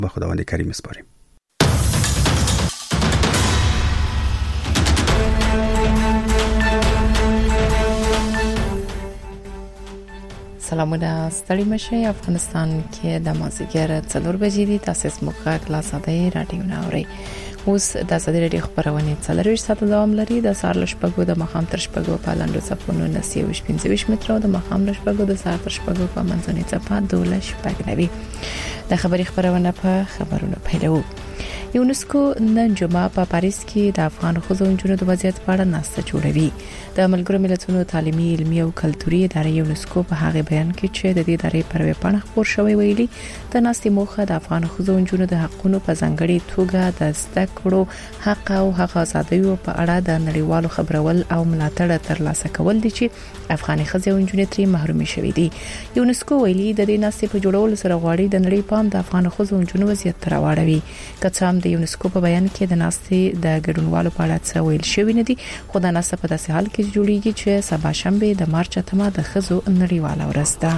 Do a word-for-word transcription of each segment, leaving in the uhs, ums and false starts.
به خداوند کریم سپاریم. سلامونه ستړي مشه. افغانستان کې د مازیګر څلور بجې دي. تاسو سموخه کلاس اده رادیو ناوړي. اوس د ازادي رادیو خبرونه څلور ساعت دوام لري. د سهار لشپګو د مخام تر شپګو په لاندو صفونو نسیوش پنځه متر او د مخام لشپګو د سهار تر شپګو په منځنۍ صفه دوله شپګ نوي. د خبري خبرونه په خبرونه پیلو. یونسکو نن جمعه په پاریس کې د افغان ښځو او نجونو د وضعیت په اړه ناسته جوړوي. د ملګرو ملتونو تعلیمي، علمي او کلتوري ادارې یونسکو په هغه بیان کې چې د دې ادارې پر ویب پاڼه خبر شوی ویلي د ناستې موخه د افغان ښځو او نجونو د حقونو په ځانګړي توګه د زده کړو حق او حق ازادیو په اړه د نړیوالو خبرول او ملاتړ ترلاسه کول دي چې افغاني ښځې او نجونې ترې محرومې شوې دي. یونسکو ویلي د دې ناستې په جوړولو سره غواړي د نړۍ پام د افغان ښځو او نجونو وضعیت تر راوړي. کڅام د یونسکو په بیان کې د ناستې د ګډونوالو په اړه څه ویل شوی نه دي، خو د ناستې په داسې حال کې جوړیږي چې سبا شنبه د مارچ اتمه د ښځو نړیواله ورځ ده.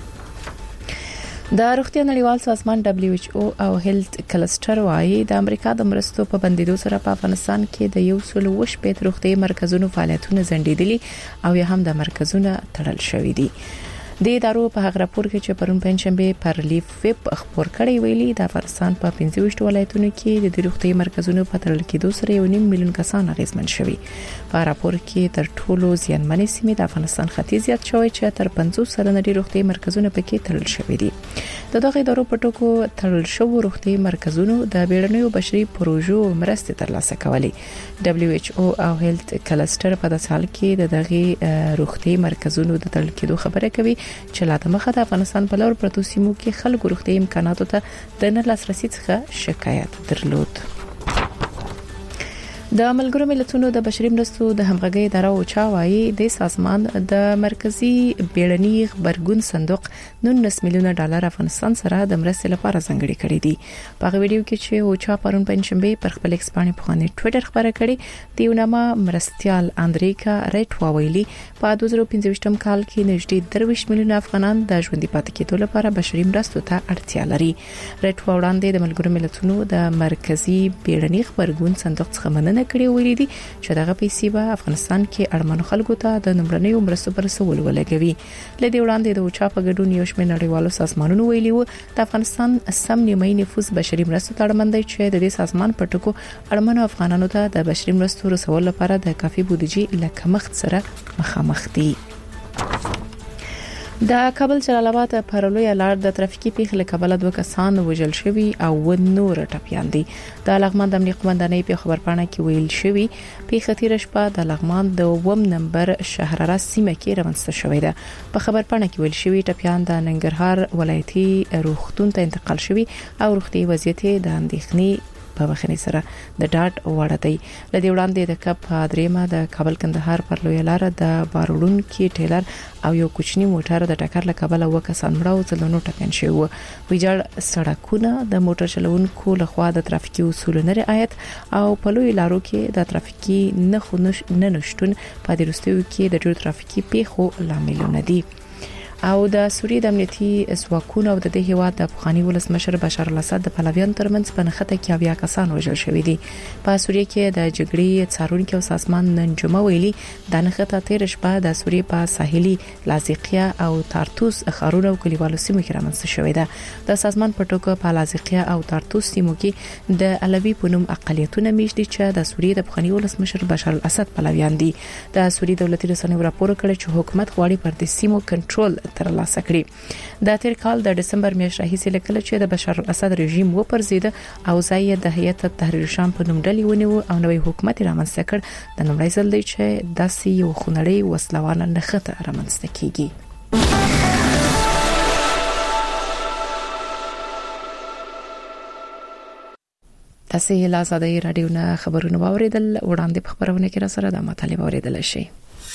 د روغتیا نړیوال سازمان دبليو ایچ او او هیلث کلستر وايي د امریکا د مرستو په بندیدو سره په افغانستان کې د یو سل وش پېت روغتي مرکزونو فعالیتونه ځنډېدلي او یا هم د مرکزونو تړل شوې دي. د ادارو په هغه راپور کې چې پرون پنځشنبه پر لیف ویب خبر کړی ویلي د افغانستان په پنځه ویشت ولایتونو کې د روغتي مرکزونو په تړل کېدو سره یو نیم میلیون کسان اغیزمن شوي. په راپور کې تر ټولو زیانمنې سیمې د افغانستان ختیځ یاد شوی چې تر پنځوس سلنه د روغتي مرکزونو پکې تړل شوي دي. د دغه ادارو په ټکو تړل شوی روغتي مرکزونو د بیړنیو بشري پروژو مرستې ترلاسه کولې. دبليو ایچ او او هیلث کلستر په داسې حال کې د دغه روغتي مرکزونو د تړل کېدو خبره کوي چې لا د مخه د افغانستان په لور پروتو سیمو کې خلکو روغتي امکاناتو ته د نه لاسرسي څخه شکایت درلود. د ملګرو ملتونو د بشري مرستو د همغږي اداره او چا وايي د سازمان د مرکزی بیړنی خبرګون صندوق نولس میلیونه ډالر افغانستان سره د مرستې لپاره ځانګړي کړي دي. په ویډیو کې چې او چا پرون پنځشنبه پر خپل ایکس باندې په خانه ټوئیټر خبره کړې دی نامه مرستيال اندریکا ریټ ویلي په دوه زره پنځه ویشتم کال کې نږدې درویشت میلیونه افغانان د ژوندۍ پاتې کېدو لپاره بشري مرستو ته اړتیا لري. ریټ وړاندې د ملګرو ملتونو د مرکزی بیړنی خبرګون صندوق څخه مننه کړې ویلي دي چې دغه پیسې به افغانستان کې اړمنو خلکو ته د نمرنیو مرستو پر رسول ولګوي. لدې وړاندې د اوچا په ګډون یو شمېر نړیوالو سازمانونو ویلي وو د افغانستان سم نیمه نفوس بشري مرستو ته اړمن دی چې د دې سازمان په ټکو اړمنو افغانانو ته د بشري مرستو رسول لپاره د کافي بودیجې له کمښت سره مخامخ دي. د کابل جلال آباد پر لوی لار د ترافیکي پیښې له کبله دوه کسان وژل شوي او و نور ټپيان دي. د لغمان د امنیت قومندانۍ په خبرپاڼه کې ویل شوی پیښه تیر شپه د لغمان د وم نمبر شهراره سیمه کې روانسته شوې ده. په خبرپاڼه کې ویل شوی ټپيان د ننګرهار ولایتي روغتون ته انتقال شوي او روغتي وضعیت د اندېښنې په وخت سره د ډاټ وړه دی. لدې وړاندې د کپ درېمه د کابل کندهار پر لوی لار د بارولون کې ټیلر او یو کوچنی موټر د ټکر له کبله وکسان مړه او څلونو ټپيان شوي وو. ویجاړ سړکونه د موټر چلوونکو لخوا د ترافیکي اصولو نه رعایت او په لوی لارو کې د ترافیکي نښو نه نشټون په دې وروستیو کې د ډېرو ترافیکي پیښو لاملونه دي. او د سوریې د امنیتي ځواکونو او د دې هیواد د افغاني ولسمشر بشار الاسد د پلویان ترمنځ په نخته کې اویا کسان وژل شوي دي. په سوریې کې د جګړې څارونکو او سازمان نن جمعه ویلي د نخته تیر شپه د سوریې په ساحلي لازقیه او تارتوس ښارونو او کلیوالو سیمو کې رامنځته شوې ده. د سازمان په ټکو په لازقیه او تارتوس سیمو کې د علوي پونم اقلیتونه میشتي چې د سوریې د افغاني ولسمشر بشار الاسد پلویان دي. د سوریې دولتي رسنیو راپور کړی چې حکومت غواړي پر دې سیمو کنټرول ترلاسه کړي. د تیر کال د دسمبر میاشتې راهیسې لکه چې د بشار الاسد رژیم و پرځید او ځای د هیئت تحریر شام په نوم ډلې ونیو او نوې حکومت رامنځته کړ. د نړۍ ځل دی چې داسې یو خونړی وسلوانه نخته رامنځته کیږي. تاسو له آزادۍ رادیو نه خبرونه واوریدل. وړاندې په خبرونه کې را سره د مطالعه اوریدل شي.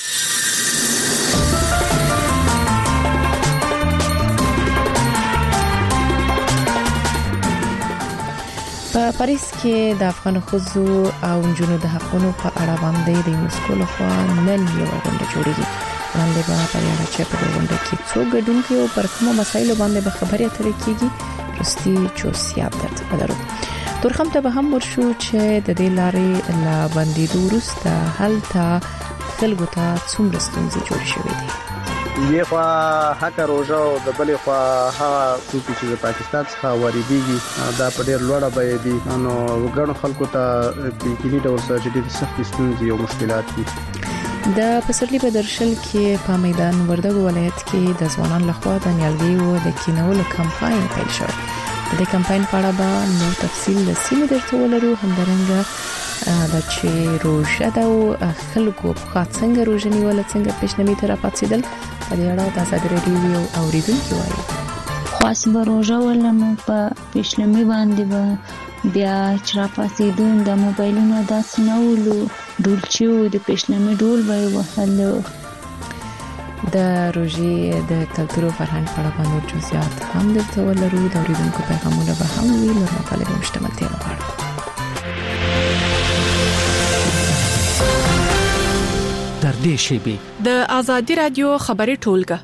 په پاریس کې د افغان ښځو او نجونو د حقونو په اړه باندې د یونسکو لخوا نن یو غونډه جوړیږي. وړاندې به په اړه چې په غونډه کې څو ګډونکو او پر کومو مسایلو باندې به خبرې اترې کیږي رستي چوسیات درته بدرو ترخم ته به هم ورشو چې د دې لارې لا باندې دورسته هلته خلکو ته څومره ستونزې جوړ شوې دي. یو خوا حق روزه او د بلې خوا هغه توکي چې د پاکستان څخه واردېږي دا په ډېر لوړه بیه دي، نو وګړو خلکو ته یقیني ډول سره ډېر سخت ستونزې او مشکلات دي. د پسرلی په درشل کې په میدان وردګو ولایت کې د ځوانانو لخوا د نیالګیو د کینولو کمپاین پیل شو. د دې کمپاین په اړه به نور تفصیل د سیمې درته ولرو. همدارنګه د چې روژه د خلکو په څنګه روژه نیول څنګه پېشنهاد تر پاتېدل په دې اړه د آزاد راډیو اوریدونکو وایي خاص به روژه ولنو په پېشنهاد باندې به بیا چې را پاتېدون د موبایلونو داسې نه ولو ډولچو د پېشنهاد ډول به وهلو. د روژې د کلتور او فرهنګ په اړه نور جزئیات هم درته ولرو. د اوریدونکو پیغامونه به هم وي. نور مطالب مشتملتیا غواړو. در دې شیبه د آزادی رادیو خبري ټولګه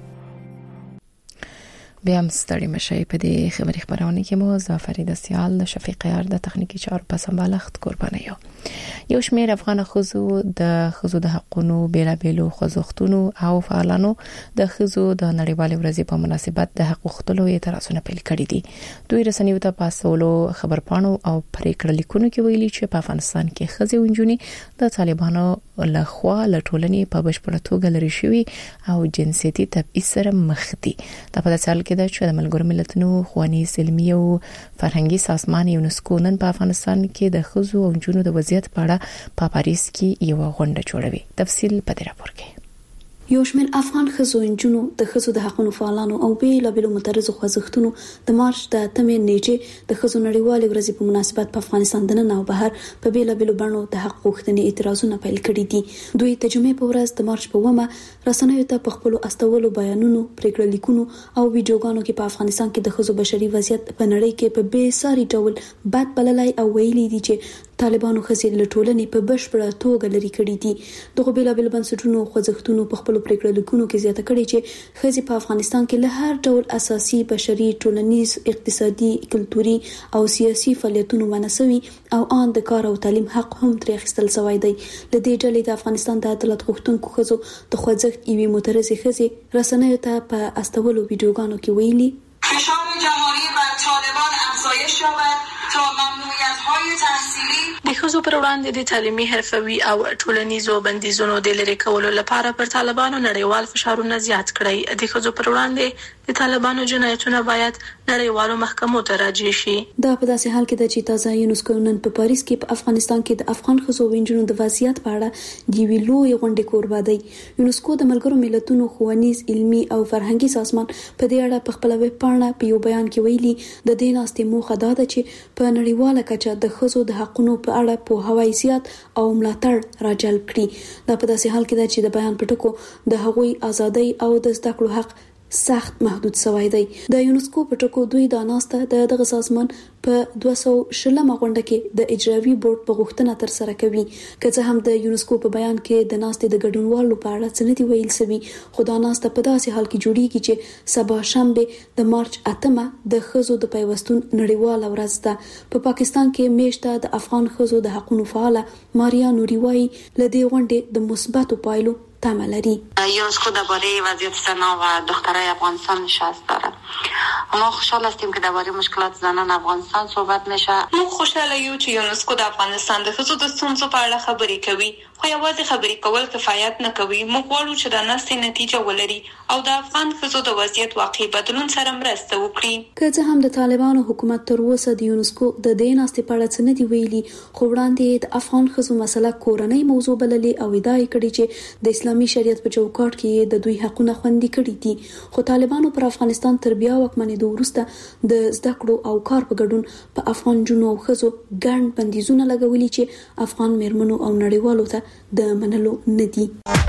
بیا هم ستړي مشي په دې خبري خبرونه کې مو ظفر سیال د شفیق یار د تخنیکی چارو په سمبالښت قرباني یو یو شمېر افغان خزو د خزو د حقونو بیلابېلو خوځښتونو او فعالانو د خزو د نړیوال ورځې په مناسبت د حقوق خلکو اعتراضونه پیل کړي دي. دوی رسنیو ته پاسولو خبرپاڼو او پریکړه لیکونو کې ویلي چې په افغانستان کې خزې او نجونې د طالبانو له خوا له ټولنې په بشپړه توګه لري شوی او جنسيتي تبعیض سره مخ دي. دا په داسې حال کې ده چې د ملګرو ملتونو ښوونیز علمي او فرهنګي سازمان یونسکو نن په افغانستان کې د خزو او نجونو د وضعیت په اړه په پاریس کې یو غونډه جوړوي. تفصیل په دې راپور کې. یو شمېر افغان ښځو انجونو د ښځو د حقوقو فعالانو او بیلابېلو مترزو خوځښتونو د مارچ د اتمې نیټې د ښځو نړیوالې ورځې په مناسبت په افغانستان دننه او بهر په بیلابېلو بڼو د حق غوښتنې اعتراضونه پیل کړي دي. دوی د جمعې په ورځ د مارچ په اوومه رسنیو ته په خپلو استولو بیانونو، پریکړه لیکونو او ویډیوګانو کې په افغانستان کې د ښځو بشري وضعیت په نړۍ کې په بې ساري ډول بد بللای او ویلي دي چې طالبانو خزې له ټولنې په بشپړه توګه لري کړي دي. دغه بیلابېل بنسټونو خوځښتونو په خپل پریکړه لیکونو کې زیاته کړي چې خزې په افغانستان کې له هر ډول اساسي بشري، ټولنیز، اقتصادي، کلتوري او سیاسي فعالیتونو منسوي او ان د کار او تعلیم حق هم تر اخیستل شوی دی. له دې ډلې د افغانستان د عدالت غوښتونکو خزو د خوځښت یوې مترزي خزې رسنیو ته په استولو ویډیوګانو کې ویلي فشار جهانی بر طالبان افزایش یابد تا ممنوعیت‌های تحصیلی د ښځو پر وړاندې د تعلیمي، حرفوي او ټولنیزو بندیزونو د لرې کولو لپاره پر طالبانو نړیوال فشارونه زیات کړي. د ښځو پر وړاندې د طالبانو جنایتونه باید نړیوالو محکمو ته راجع شي. دا په داسې حال کې د چې تازه یونسکو نن په پاریس کې په افغانستان کې د افغان ښځو او نجونو د وضعیت په اړه د ویلو یو غونډه کوربه دی. یونسکو د ملګرو ملتونو ښوونیز، علمي او فرهنګي سازمان په دې اړه په خپل ویب پاڼه په یو بیان کې ویلي د دې ناستې موخه دا ده چې په نړیواله کچه د ښځو د حقوقو په اړه په هوای زیات او ملاتړ راجلب کړي. دا په داسې حال کې ده چې د بیان په ټکو د هغوی ازادي او د زده کړو حق سخت محدود شوی دی. د یونسکو په ټکو دوی د ناسته د دغه سازمان په دوه سوه شلمه غونډه کې د اجرایي بورډ په غوښتنه تر سره کوي. که څه هم د یونسکو په بیان کې د ناستې د ګډونوالو په اړه څه نه دی ویل شوی، خو دا ناسته په داسې حال کې جوړیږي چې سبا شنبه د مارچ اتمه د ښځو د پیوستون نړیواله ورځ ده. په پا پاکستان کې میشته د افغان ښځو د حقوقو فعاله ماریا نوري وايي له دې غونډې د مثبتو پایلو تمه لري. یونسکو درباره وضعیت زنان و دخترای افغانستان نشست دارد. ما خوشحال هستیم که درباره مشکلات زنان افغانستان صحبت میشه. ما خوشحال یو چې یونسکو د افغانستان د ښځو د ستونزو په اړه خبرې کوي، خو یوازې خبرې کول کفایت نه کوي. موږ غواړو چې د ناستې نتیجه ولري او د افغان ښځو د وضعیت واقعي بدلون سره مرسته وکړي. که څه هم د طالبانو حکومت تر اوسه د یونسکو د دې ناستې په اړه څه نه دی ویلي، خو وړاندې د افغان ښځو مسله کورنۍ موضوع بللې او ادعا یې کړې چې د اسلامي شریعت په چوکاټ کې د دوی حقونه خوندي کړي دي. خو طالبانو پر افغانستان تر بیا واکمنېدو وروسته د زده کړو او کار په ګډون په افغان جنو او ښځو ګڼ بندیزونه لګولي چې افغان میرمنو او نړیوالو ته د منلو نه دي.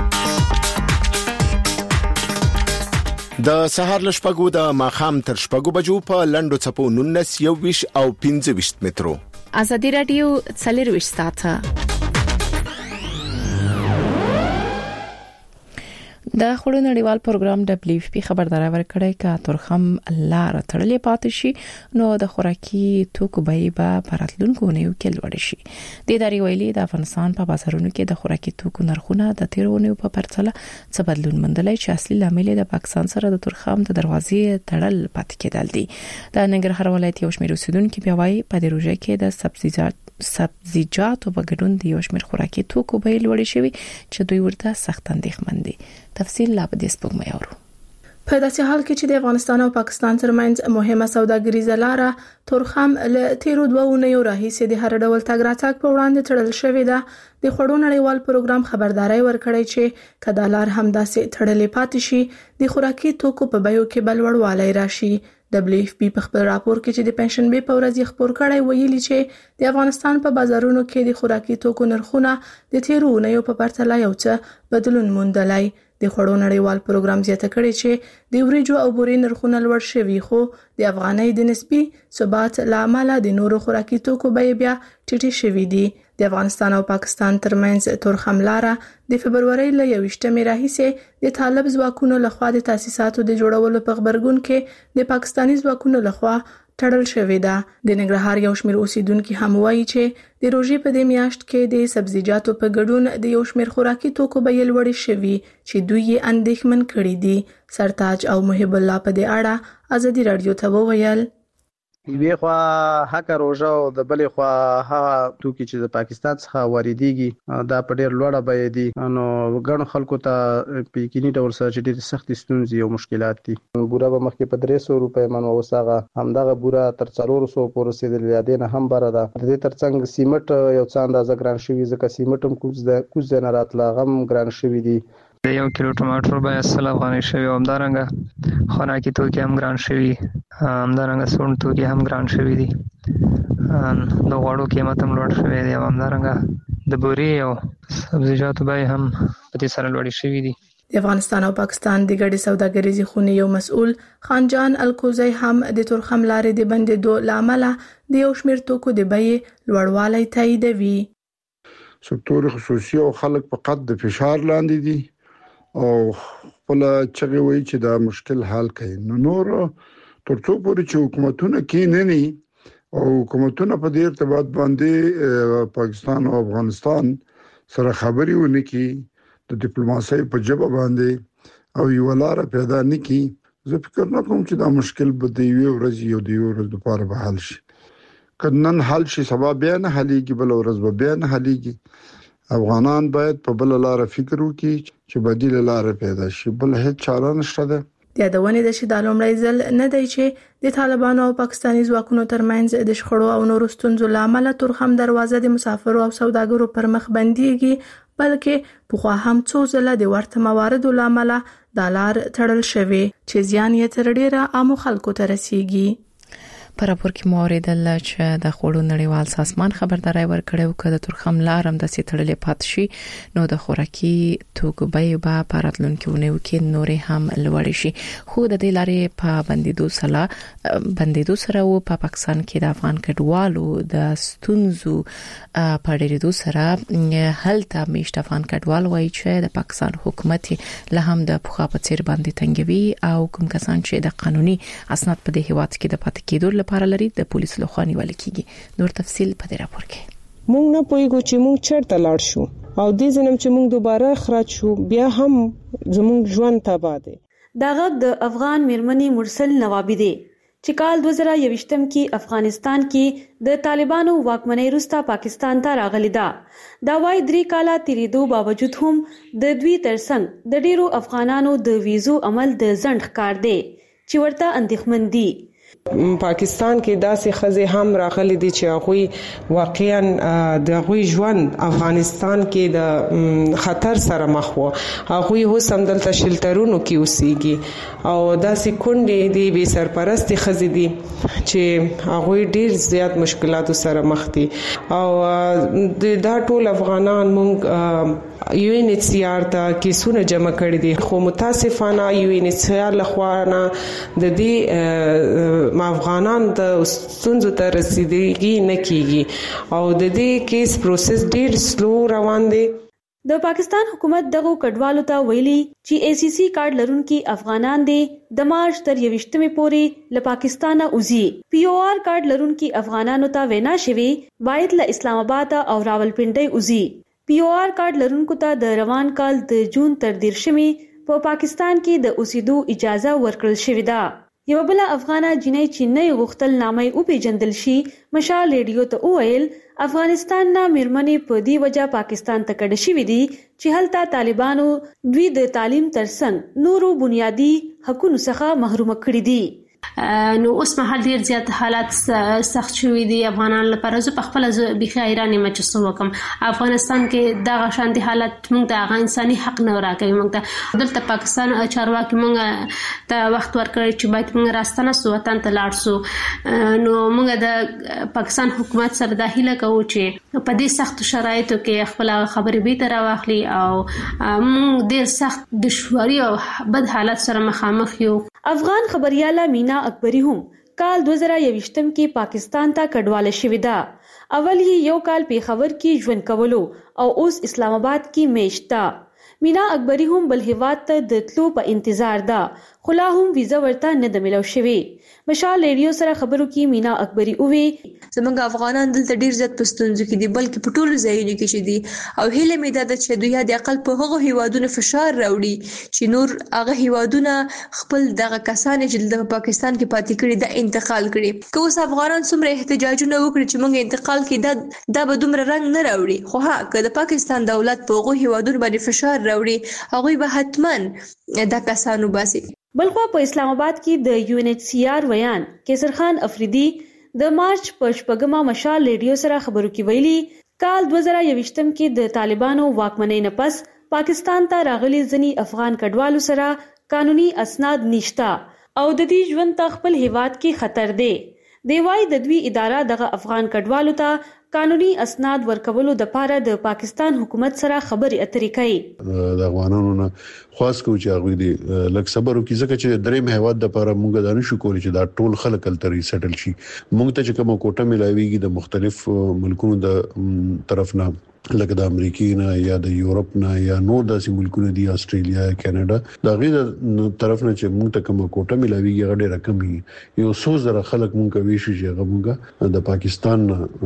د سهار لشپګو د ماخام تر شپګو بجو په لندو چپو نونس یو ویش او پنځه ویش مترو. آزادی رادیو څلور ویش ساعته د خړو نړیوال پروګرام دبليو اف پی خبرداري ورکړې ک تورخم لار تړلې پاتې شي نو د خوراکي توکو بیه به پراتلونکو نه وکړل وړي شي د ادارې ویلي د افغانستان په بازارونو کې د خوراکي توکو نرخونه د تیرونو په پرتله څه بدلون مندلای چې اصلي لامل د پاکستان سره د تورخم د دروازې تړل پاتې کېدل دي د ننګرهار ولایت یو شمېر اوسیدونکو بیا وايي په دې روزه کې د سبزیجات سبزیجاتو په ګډون د یو شمېر خوراکي توکو بیه لوړې شوی چې دوی ورته سخت اندېښمن دي تفصیل لا په دې سپوږمۍ اورو په داسې حال کې چې د افغانستان او پاکستان ترمنځ مهمه سوداګریزه لار تورخم له تیرو دوه نوو راهیسې د هر ډول تګ راتګ په وړاندې تړل شوې ده د خړو نړیوال پروګرام خبرداري ورکړی چې کدالار همداسې تړلې پاتې شي د خوراکي توکو په بیو کې بلوړوالی راشي دبليو اف پی په خپل راپور کې چې د پنځشنبه په ورځ خبر کړی ویلي چې د افغانستان په بازارونو کې د خوراکي توکو نرخونه د تیرو نوو په پرتله یو څه بدلون موندلای د خړو نړیوال پروګرام زیاته کړی چې د وریجو او بورې نرخونه لوړ شوي خو د افغانۍ د نسبي ثبات لامل د نورو خوراکي توکو بیې بیا ټیټې شوي دي د افغانستان او پاکستان ترمنځ تورخم لار د فبرवरी ل یوشتمې راهیسې د طالب ځواکونو لخوا د تاسیساتو د جوړولو په خبرګون کې د پاکستاني ځواکونو لخوا تړل شوې ده د ننګرهار یو شمېر اوسیدونکو هم وایي چې د روزي په دې میاشت کې د سبزیجاتو په ګډون د یو شمېر خوراکي توکو بیې لوړې شوي چې دوی یې اندېښمن کړي دي سرتاج او محب الله په دې اړه ازادي رادیو ته وویل یوه خوا هکه روزه او د بلې خوا هغه توکي چې د پاکستان څخه واردېږي دا په ډېر لوړه بیه دي نو ګڼو خلکو ته په یقیني ډول سره چې ډېر سخت ستونزې او مشکلات دي بوره به مخکې په درې سوه روپۍ منو وساغه همدغه بوره تر څلور سوه پورې رسیدلې یا دې نه هم بره ده د دې ترڅنګ سیمټ یو څه اندازه ګران شوي ځکه سیمټ هم کوز د کوز نه راتله غم ګران شوي دي د یو کیلو ټماټر بیه سل افغانۍ شوی او همدارنګه خوراکي توکي هم ګران شوي همدارنګه سون توکي هم ګران شوي دي د غوړو قیمت هم لوړ شوی دی او همدارنګه د بورې او سبزیجاتو بیې هم په دې سره لوړې شوي دي د افغانستان او پاکستان د ګډې سوداګریزې خونې یو مسؤل خانجان الکوزی هم د تورخم لارې د بندېدو لامل د یو شمېر توکو د بیې لوړوالی تاییدوي سکتور خصوصي او خلک په قد د فشار لاندې دي او خپل چغې وایي چې دا مشکل حل کوي نو نور ترڅو پورې چې حکومتونه کې نه ني او حکومتونه په دې ارتباط باندې پاکستان او افغانستان سره خبري ونه کی د ډیپلوماسۍ په جبه باندې او یو لار پیدا نه کی زه فکر نه کوم چې دا مشکل به د یو ورځ یو د یو ورځ لپاره به حل شي کنن حل شي سبا بیا نه حلېږي بل ورځ به بیا نه حلېږي افغانان باید په بل لار فکر وکړي چې بدیل لار پیدا شي بل هیڅ چاره نشته ده د یادونې د شي د لومړی ځل نه دی چې د طالبانو او پاکستاني ځواکونو ترمنځ د شخړو او نورو ستونزو لامل تورخم دروازه د مسافرو او سوداګرو پر مخ بنديږي بلکې په خو هم څو ځله د ورته مواردو لامل د لار تړل شوی چې زیان یې تر ډیره عام خلکو ته رسیږي په راپور کې موریدل چې د خړو نړیوال سازمان خبرداري ورکړو چې د تورخم لارم د سیتړلې پات شي نو د خوراکي توکو بیه به پراتلونکو نه وکي نورې هم لوړ شي خو د دې لارې په بندیدو سره بندیدو سره او په پاکستان کې د افغان کډوالو د ستونزو په ډیرېدو سره هلته میشت افغان کډوال وایي چې د پاکستان حکومت له هم د پخوا په څیر باندې تنګوي او کوم کسان چې د قانوني اسناد په دې هیواد کې د پاتې کېدو لپاره لري د پولیس لخوا نیول کیږي نور تفصیل په دې راپور کې مونږ نه پوهیږو چې مونږ چیرته لاړ شو او دې ځنم چې مونږ دوباره خراج شو بیا هم زمونږ ژوند تباہ دی دا غږ د افغان میرمنې مرسل نوابی دی چې کال دوه زره یوویشتم کې افغانستان کې د طالبانو واکمنۍ وروسته پاکستان ته راغلی ده دا وايي درې کاله تیریدو باوجود هم د دوی ترڅنګ د ډیرو افغانانو د ویزو عمل د ځنډ ښکار دی چې ورته اندېښمن دي پاکستان کې داسې خزه هم راغلي دي چې هغه واقعا د غوي ژوند افغانستان کې د خطر سره مخ وو هغه هو سم دلته شلټرونو کې اوسېږي او داسې کونډې دي به سرپرست خزه دي چې هغه ډیر زیات مشکلاتو سره مخ دي او د دا ټول افغانان مونږ یو ان ایچ سی آر ته کیسونه جمع کړي دي خو متاسفانه یو ان ایچ سی آر لخوا نه د دې ما افغانان د ستونزو ته رسیدګي نه کیږي او د دې کیس پروسس ډیر سلو روان دی د پاکستان حکومت دغه کډوالو ته ویلي چې ای سی سی کارت لرونکي افغانان دي د مارچ تر یوشتمې پورې له پاکستانه وځي. پی او آر کارت لرونکي افغانانو ته وینا شوی باید له اسلام آباد او راولپنډي وځي. پی او آر کارت لرونکو ته د روان کال د جون تر دیرشمې په پاکستان کې د اوسېدو اجازه ورکړل شوې ده. یو بل افغانه جنۍ چې نه غوښتل نامې او پیجندل شي مشال ریډیو ته وویل افغانستان نه میرمنې په دې وجه پاکستان ته کډه شوې دي چې هلته طالبانو دوی د تعلیم ترڅنګ نورو بنیادی حقوقو څخه محروم کړي دي. نو اوس مهال ډیر زیات حالات سخت شوي دي افغانان لپاره. زه په خپل بيخي حیران یم چې څه وکم. افغانستان کې دغه شانتي حالت موږ ته هغه انساني حق نه راکوي. موږ ته دلته پاکستان چارواکي موږ ته وخت ورکړي چې باید موږ راستنه سو وطن ته لاړ سو. نو موږ د پاکستان حکومت سره د هیله کوو چې په دې سخت شرایطو کې خپل خبرې به تر واخلي او موږ ډیر سخت دشواري او بد حالت سره مخامخ یو. افغان خبرياله مینا اکبری هم کال دو هزار یوشتم کې پاکستان ته کډواله شوې ده. اول یې یو کال پیښور کې ژوند کولو او اوس اسلام آباد کې میشته. مینا اکبری هم بل هیواد ته د تلو په انتظار ده خو لا هم ویزه ورته نه د ملو شوې. مشال ریډیو سره خبرو کې مینا اکبری اووي زمونږ افغانان دلته ډیر زیات پښتونځو کې دي بلکې په ټولو ځایونو کې چې دي او هیله مې ده چې دوی د عقل په هغه هیوادونو فشار راوړي چې نور هغه هیوادونه خپل دغه کسان چې د پاکستان کې پاتې کړي د انتقال کړي. که اوس افغانان څومره احتجاجونه وکړي چې موږ انتقال کړي دا دا به دومره رنګ نه راوړي. خو ها که د پاکستان دولت په هغه هیوادونو باندې فشار راوړي هغه به حتما د کسانو باسي. بلخو په اسلام آباد کې د یو ان ایچ سی آر ویان کیسر خان افریدي د مارچ په شپږمه مشال ریډیو سره خبرو کې ویلي کال دو هزار یوشتم کې د طالبانو واکمنۍ نه پس پاکستان ته راغلي ځنی افغان کډوالو سره قانوني اسناد نشته او د دې ژوند ته خپل هیواد کې خطر دی. دی وايي د دوی اداره دغه افغان کډوالو ته قانوني اسناد ورکولو د پاره د پاکستان حکومت سره خبرې اترې کوي. د افغانانو نه خاص کو چې هغه دي لکه صبر وکړي ځکه چې درې هیواد د لپاره موږ د نشو کولای چې دا ټول خلک تلتري سټل شي. موږ ته چې کومه کوټه ملاويږي د مختلف ملکونو د طرف نه لکه د امریکای نه یا د یورپ نه یا نور داسې ملکونو دي استرالیا کاناډا دا غیر طرف نه چې موږ ته کومه کوټه ملاويږي هغه ډېر کم وي. یو څو زره خلک موږ کوي چې هغه موږ د پاکستان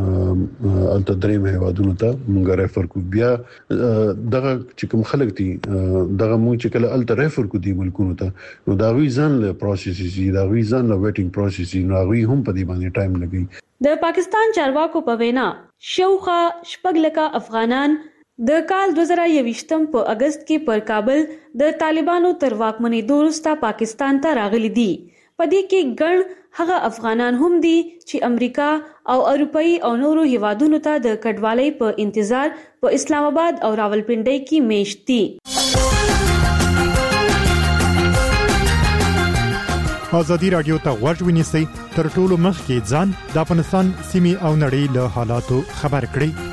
الته درې هیوادونو ته موږ ریفر کو. بیا دغه چې کوم خلک دي دغه موږ چې کله الته ریفر کو دي ملکونو ته نو دا غوي ځان له پروسس دي دا غوي ځان له ویټینګ پروسس نو غوي هم په دې باندې ټایم لګي. د پاکستان چارواکو په وینا شوخه شپږ لکه افغانان د کال دو هزار یوشتم په اگست کې پر کابل د طالبانو تر واکمنۍ وروسته پاکستان ته راغلي دي. په دې کې ګڼ هغه افغانان هم دي چې امریکا او اروپאי او نورو هیوادونو ته د کډوالۍ په انتظار په اسلام آباد او راولپنډي کې میشت دي. ازادي رادیو ته غوږ ونیسئ تر ټولو مخکې ځان د افغانستان سیمې او نړۍ له حالاتو خبر کړئ.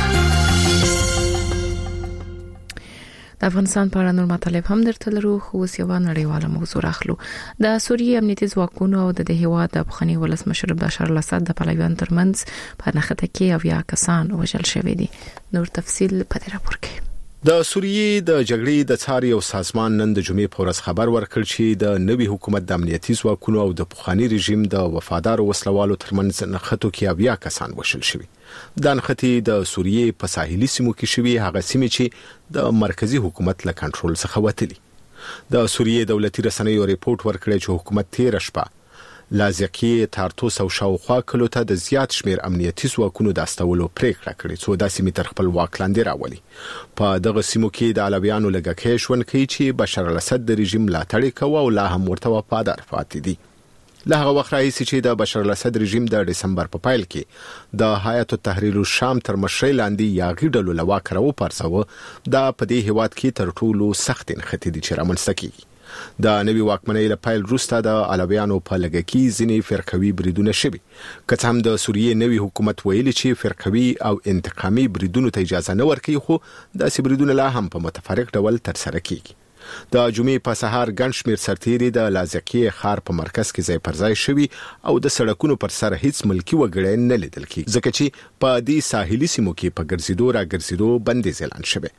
د افغانستان په اړه نور مطالب هم درته لرو خو اوس یو نړیواله موضوع راخلو. د سوریې امنیتي ځواکونو او د هیواد د افغاني ولسمشر بشار الاسد د پلویان ترمنځ په نښته کې او یا کسان وژل شوي دي. نور تفصیل په دې راپور کې. د سوریې د جګړې د څار یو سازمان نن د جمعې په ورځ خبر ورکړ چې د نوي حکومت د امنیتي ځواکونو او د پخوانی رژیم د وفادار وسلوالو ترمنځ نښتو کې اویا کسان وشل شوي. د نښتې د سوریې په ساحلي سیمو کې شوي هغه سیمې چې د مرکزی حکومت له کنټرول څخه وتلي. د سوریې دولتي رسنیو ریپورت ورکړی چې حکومت تیر شپه لازقیه تارتوس او شاوخوا کلو ته د زیات شمیر امنیتي ځواکونو د استولو پریکړه کړې څو د سیمې تر خپل واک لاندې راولي. په دغه سیمو کې د علویانو لږکې ژوند کوي چې بشار الاسد د رژیم ملاتړ کوي او لا هم ورته وفادار پاتې دي. له هغه وخت راهیسې چې د بشار الاسد رژیم د دسمبر په پایل کې د حیات التحریر الشام تر مشرۍ لاندې یاغي ډلو له واک راوپارڅوه دا په دې هیواد کې تر ټولو سخت نښتې دي چې رامنځته کیږي. د نوي واکمنۍ له پیل وروسته د علویانو په لږکي ځینې فرقوي بریدونه شوي. که څه هم د سوریې نوي حکومت ویلي چې فرقوي او انتقامي بریدونو ته اجازه نه ورکوي خو داسې بریدونه لا هم په متفرق ډول ترسره کیږي. د جمعې په سهار ګڼ شمېر سرتیري د لازقیه ښار په مرکز کې ځای پر ځای شوي او د سړکونو پر سر هیڅ ملکی وګړی نه لیدل کیږي ځکه چې په دې ساحلي سیمو کې په ګرځېدو را ګرځېدو بندیز اعلان شوی.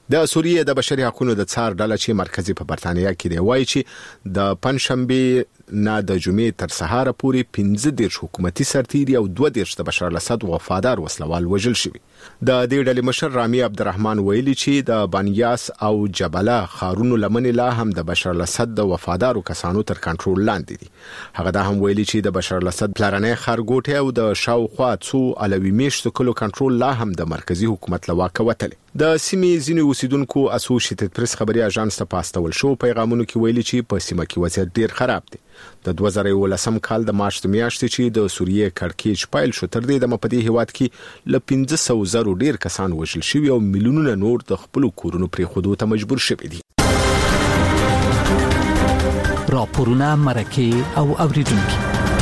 د سوریې د بشري حقوقو د څار ډله چې مرکزی په برتانیا کې دی وایي چې د پنځشنبه نه د جمعې تر سهار پورې پنځه دیرش حکومتي سرتیري او دوه دیرش د بشار الاسد وفادار وسلوال وژل شوي. د دې ډلې مشر رامي عبدالرحمن ویلي چې د بانیاس او جبله خارونو لمنې لا هم د بشار الاسد د وفادارو کسانو تر کنټرول لاندې دي. هغه دا هم ویلي چې د بشار الاسد پلرنۍ خارګوټي او د شاوخوا څو علوي میشتو کلو کنټرول لا هم د مرکزی حکومت له واکه وتلی. د سیمې ځینې اوسیدونکو اسوسییټډ پریس خبري اژانس ته پاستول شو پیغامونو کې ویلي چې په سیمه کې وضعیت ډیر خراب دی. د دوه زره یولسم کال د مارچ میاشتې چې د سوریې کړکېچ پایل شو تر دې د مپدی هیواد کې ل پنځه سوه زره ډیر کسان وژل شوي او میلیونونه نور د خپل کورونو پرې خودو ته مجبور شوي دي. راپورونه مرکه او اوریدونکو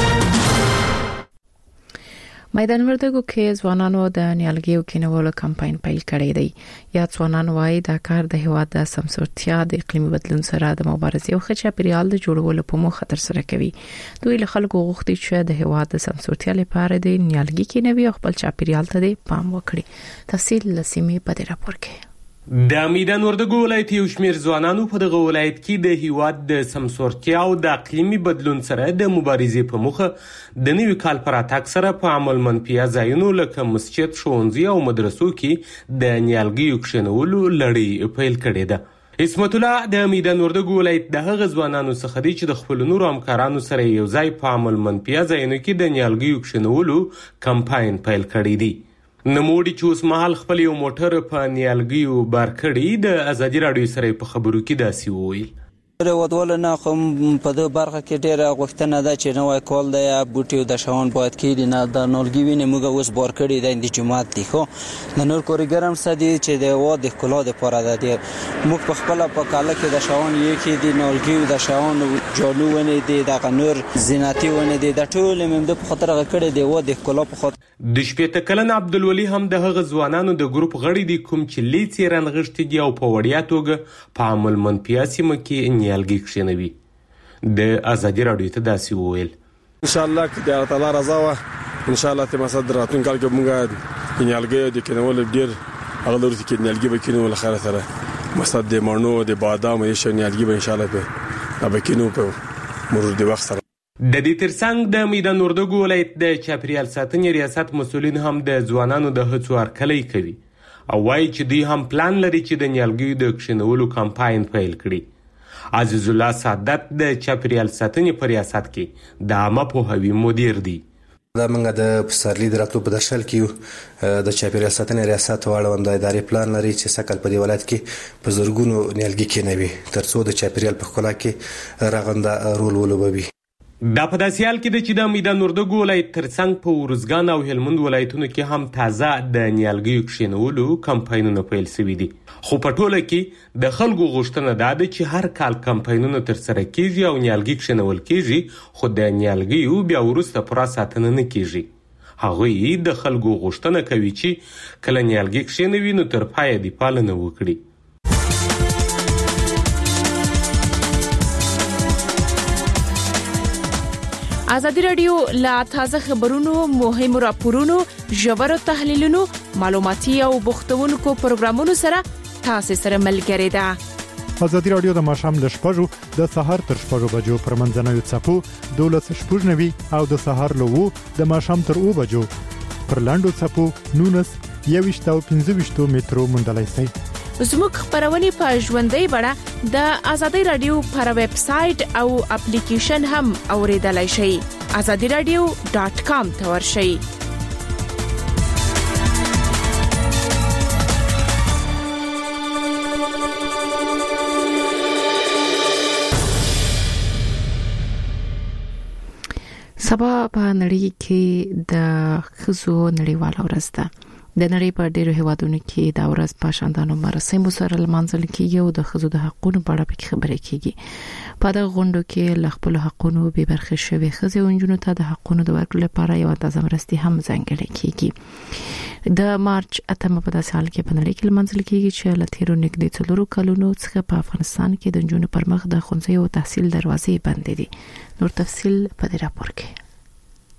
میدان وردګو کې ځوانانو د نیالګیو کینولو کمپاین پیل کړی دی. یا ځوانان وايي دا کار د هیواد د سمسورتیا د اقلیمي بدلون سره د مبارزې او ښه چاپیریال د جوړولو په موخه تر سره کوي. دوی له خلکو غوښتي چې د هیواد د سمسورتیا لپاره د نیالګي کینوي او خپل چاپیریال ته پام وکړي. تفصیل لسیمې په دې راپور کې. د میدان وردګو ولایت یو شمیر ځوانانو په دغه ولایت کې د هیواد د سمسورتیا او د اقلیمي بدلون سره د مبارزې په موخه د نوي کال پر اتاک سره په عمل منفي ځایونو لکه مسجد، ښوونځي او مدرسو کې د نیالګیو کښینولو لړۍ پیل کړې ده. اسمت الله د میدان وردګو ولایت د هغه ځوانانو څخه دی چې د خپل نورو همکارانو سره یو ځای په عمل منفي ځایونو کې د نیالګیو کښینولو کمپاین پیل کړی دی. نموړي چې اوس مهال خپل یو موټر په نیالګیو بار کړی د ازادي راډیو سره په خبرو کې داسې وویل. ودول نه کوم په د برخه کې ډیره غوښتنه ده چې نوې کول د بوټي د شاون باید کې نه د نولګي ویني موږ اوس بار کړی د جماعت دی خو د نور کورګرام سدي چې د و د کلا د پاره ده ډیر موږ په خپل په کاله کې د شاون یې کې د نولګي د شاون جوړو ونی دی د نور زیناتي ونی دی د ټول مم د خطر غکړې دی و د کلا په خاطر د شپې کلن عبدالولي هم د هغه ځوانانو د ګروپ غړي دي کوم چې لیڅ رانغشتي دی او په وړیا توګه په عمل منفي سیمه کې نیالګي کښینوي. د ازادي راډیو ته داسې وویل. ان شاء الله کې د الله تعالی رضا وه ان شاء الله ته مسد راتون کال کې موږ نیالګي د کینول ډیر هغه لري چې نیالګي به کینول خیر سره مسد د مانو د بادام یې شو نیالګي به ان شاء الله به به کینو په مرور د وخت سره. د دې ترڅنګ د میدان وردګو ولایت د چاپیریال ساتنې ریاست مسؤلین هم د ځوانانو د هڅو هرکلی کوي او وایي چې دوی هم پلان لري چې د نیالګیو د کښینولو کمپاین پیل کړي. عزیز الله سعادت د چاپیریال ساتنې په ریاست کې د عامه پوهاوي مدیر دی. دا موږ د پسرلي د راتلو په درشل کې د چاپیریال ساتنې ریاست واړوند د ادارې پلان لري چې سکل په دی ولایت کې په زرګونو نیالګي کېنوي ترڅو د چاپیریال په ښکلا کې رغنده رول ولوبوي. دا په داسې حال کې ده چې د میدان وردګو ولایت ترڅنګ په ارزګان او هلمند ولایتونو کې هم تازه د نیالګیو کښینولو کمپاینونه پیل شوي دي. خو په ټوله کې د خلکو غوښتنه دا ده چې هر کال کمپاینونه ترسره کیږي او نیالګي کښینول کیږي خو د نیالګیو بیا وروسته پوره ساتنه نه کیږي. هغوی د خلکو غوښتنه کوي چې کله نیالګي کښینوي نو تر پایه دې پالنه وکړي. ازادي راډیو لا تازه خبرونو، مهمو راپورونو، ژورو تحلیلونو، معلوماتي او بوختونکو پروګرامونو سره تاسو سره ملګری ده. ازادي راډیو د ماشام له شپږو د سهار تر شپږو بجو پر منځنوي څپو دولس شپږنوي او د سهار له وو د ماشام تر اوو بجو پر لاندو څپو نونس یويشت او پنځه ویشت مترو مندلای سي. زموږ خبرونه په ژوندۍ بڼه د ازادي رادیو پر ویب سټ او اپلیکیشن هم اوریدلای شئ. azadi radio dot com ته ورشئ. سبا په نړۍ کې د ښځو نړیواله ورځ ده. د نړۍ په ډیرو هیوادونو کې دا ورځ په شاندانو مراسمو سره لمانځل کیږي او د ښځو د حقوقو په اړه پکې خبرې کیږي. په دغه غونډو کې ل خپل حقوقو به برخه شوي ښځې او نجونو ته د حقوقو د ورکړې لپاره یو تازه مرستي هم ځانګړې کیږي. د مارچ اتمه په داسې حال کې په نړۍ کې لمانځل کیږي چې ل تیرو نږدې څلورو کلونو څخه په افغانستان کې د نجونو پر مخ د ښوونځي او تحصیل دروازې بندې دي. نور تفصیل په دې راپور کې.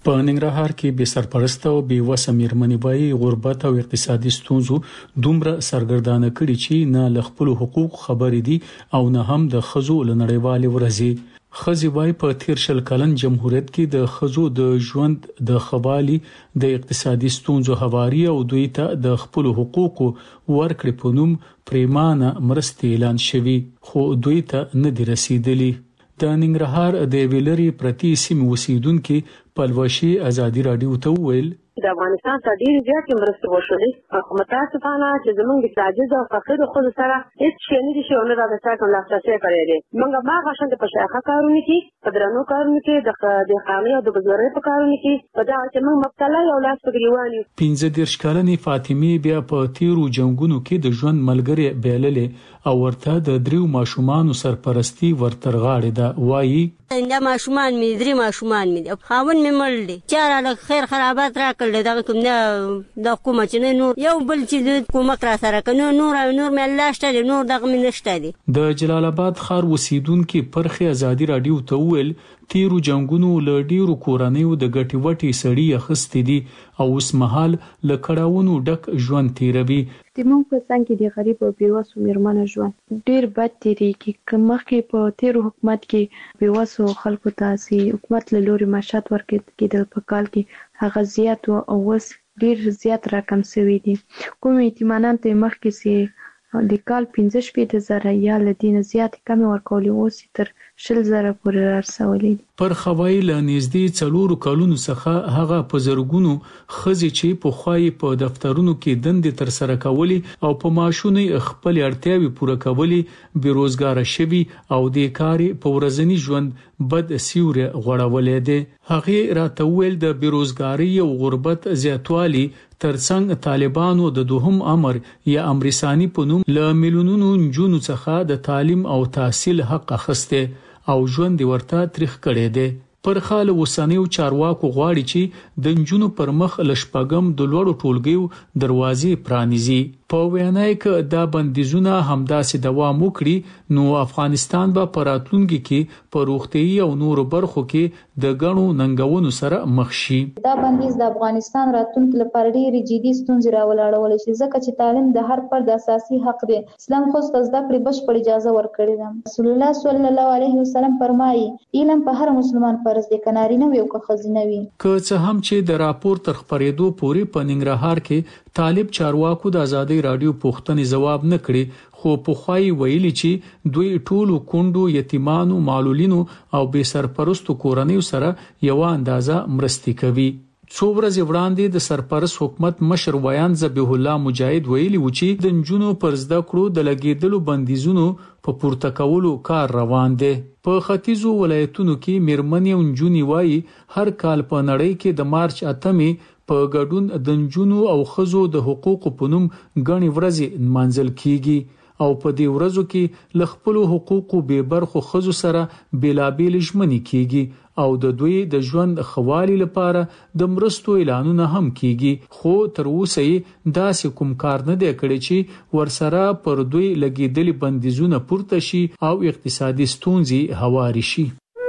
په ننګرهار کې به سرپرست او به وسه میرمنې وای غربت او اقتصادي ستونزو دومره سرګردانه کړي چې نه لخپل حقوق خبرې دي او نه هم د خزو لنړیوال ورځي. خزي وای په تیر شل کلن جمهوریت کې د خزو د ژوند د خوالي د اقتصادي ستونزو حواري او دوی ته د خپل حقوق ورکړې په نوم پریمانه مرستې اعلان شوی خو دوی ته نه دی رسیدلی. د ننګرهار د ویلري پرتی سیمه اوسیدونکو پلوشي ازادي رادیو ته ویل د افغانستان ته ډیر زیات مرسته وشولې خو متاسفانه چې زمونږ د عاجز او فقیر خود سره هیڅ شي نه دي شي نه راځي چې کوم لاسرسي کړی دی. موږ ما غوښتل په شاخه کارونه کې په درنو کارونه کې د د خامي او د بزګرۍ په کارونه کې په دا چې موږ مبتلا یو لاس په ګریوان یو. پنځه دیرش کلنې فاطمه بیا په تیرو جنگونو کې د ژوند ملګری بیللې او ورته د دریو ماشومان سرپرستی ورترغاړې ده وایي دا ماشومان می درې ماشومان می خاون می مړ دي چاره له خیر خرابات را کړل دا کوم نه د حکومت نه نور یو بل چې د حکومت را سره کنه نور نور می الله شته نور دغه می نشته دي. د جلال آباد ښار اوسیدونکو پرخه ازادي رادیو ته ویل تیرو جنگونو ل ډیرو کورنیو د غټي وټي سړی اخستې دي او اوس مهال ل کړهونو ډک ژوند تیروي. د مونږ په څنګه د غریب او بیوسو میرمنو ژوند ډیر بد تیری کې مخکې په تیرو حکومت کې بیوسو خلکو ته سي حکومت له لوري معاشات ورکړي کېدل په کال کې هغه زیات او اوس ډیر زیات رقم سوي دي. کوم ایتمانان ته مخکې سي د کال پنځه شپږ زره یا لدین زیات کم ورکولي اوس تر شل زره پورې رسولي. پر خوای له نږدې څلورو کلونو څخه هغه په زرګونو خزي چې په خوای په دفترونو کې دندې تر سره کولي او په ماشونې خپل اړتیاوي پوره کولي بیروزګار شوي او د کاري په ورځنی ژوند بد سیوره غوړولې ده. هغه راته ویل د بیروزګاری او غربت زیاتوالی ترڅنګ طالبانو د دوهم امر یا امرسانی په نوم ل میلیونونو جنونو څخه د تعلیم او تحصیل حق اخسته او ژوند ورته تاریخ کړي دي. پر خال وسنیو چارواکو غواړي چې د جنونو پر مخ لشپګم د لوړو ټولګیو دروازې پرانیزي. په وینای ک دا بندیزونه همداسې دوام وکړي نو افغانستان به پراتلونکي کې په روغتي او نور برخو کې د غنو ننګونو سره مخ شي. دا بندیز د افغانستان راتلونکي لپاره ډېری جدي ستونزې راولاړول شي ځکه چې تعلیم د هر فرد اساسي حق دی. اسلام خو د زده کړې بشپړ اجازه ورکړې ده. رسول الله صلی الله علیه وسلم فرمایي علم په هر مسلمان فرض دی کناري نه وي او که خزینه وي. که څه هم چې د راپور تر خبرېدو پورې په ننګرهار کې طالب چارواکو د ازادي رادیو پوښتنې جواب نه کړي خو په خوای ویلي چې دوی ټولو کندو یتیمانو معلولینو او بے سرپرستو کورنیو سره یو اندازه مرستې کوي. څو ورځې وړاندې د سرپرست حکومت مشر ویان ذبیح الله مجاهد ویلي و چې د جنونو پر زده کړو د لګیدلو بندیزونو په پورته کولو کار روان دی. په ختیځو ولایتونو کې میرمنې او جنونی وایي هر کال په نړۍ کې د مارچ اتمې په ګډون د جنونو او خزو د حقوقو په نوم غني ورځې منځل کیږي او په دې ورځو کې لخپل حقوقو به برخو خزو سره بیلابیل ژمنې کیږي او د دوی د ژوند خوالي لپاره د مرستو اعلانونه هم کیږي خو تر اوسه داسې کوم کار نه دی کړی چې ورسره پر دوی لګیدلي بندیزونه پورته شي او اقتصادي ستونزې هواري شي.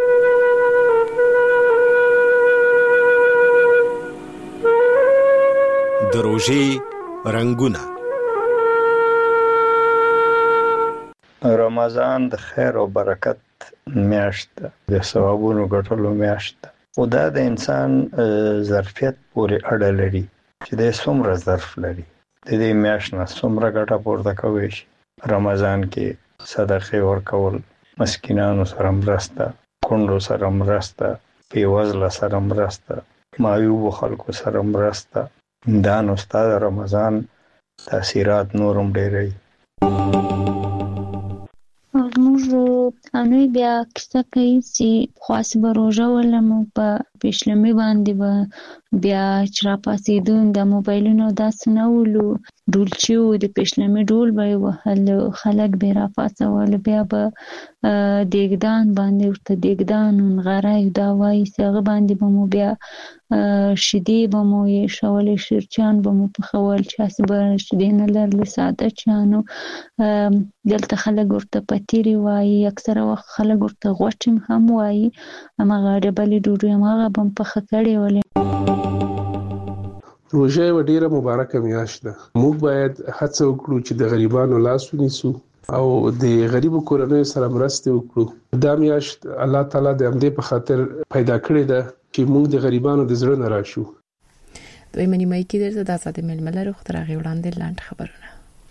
د روژې رنگونه. رمضان د خیر او برکت میاشت ده، د ثوابونو ګټلو میاشت ده. او دا د انسان ظرفیت پورې اړه لري چې د څومره ظرف لري د دې میاشت نه څومره ګټه پورته کوي شي. رمضان کې صدقه ورکول، مسکینانو سره مرسته، کونډو سره مرسته، بیوزله سره مرسته، معیوب خلکو سره مرسته، دا نو استاد رمضان تاثیرات نورم ډېرې. موږ انوي بیا کیسه کوي چې خاص به روژه ولم په پېشلمي باندې به بیا چې را پاسېدون د موبایلونو داسې نه ولو ډولچي و د پېشلمي ډول به یې وهل خلک به یې را پاڅول بیا به دېګدان باندې ورته دېګدان و نغری دا وایي چې هغه باندې به مو بیا شیدې به مو ایښولې شیرچان به مو پخول چې هسې به شیدې نه لرلې ساده چانو. دلته خلک ورته پتیرې وایي، اکثره وخت خلک ورته غوټې هم وایي. هماغه ډبلې ډوډۍ هماغه به م پخه کړې ولې. روژه یو ډیره مبارکه میاشت ده. موږ باید هڅه وکړو چې د غریبانو لاس ونیسو او د غریبو کورنیو سره مرسته وکړو. دا میاشت الله تعالی د همدې په خاطر پیدا کړې ده چې موږ د غریبانو د زړه نه راشو. دوی منی مې کې درته د آزاد ململ روغ تر غي وړاندې لاند خبرونه.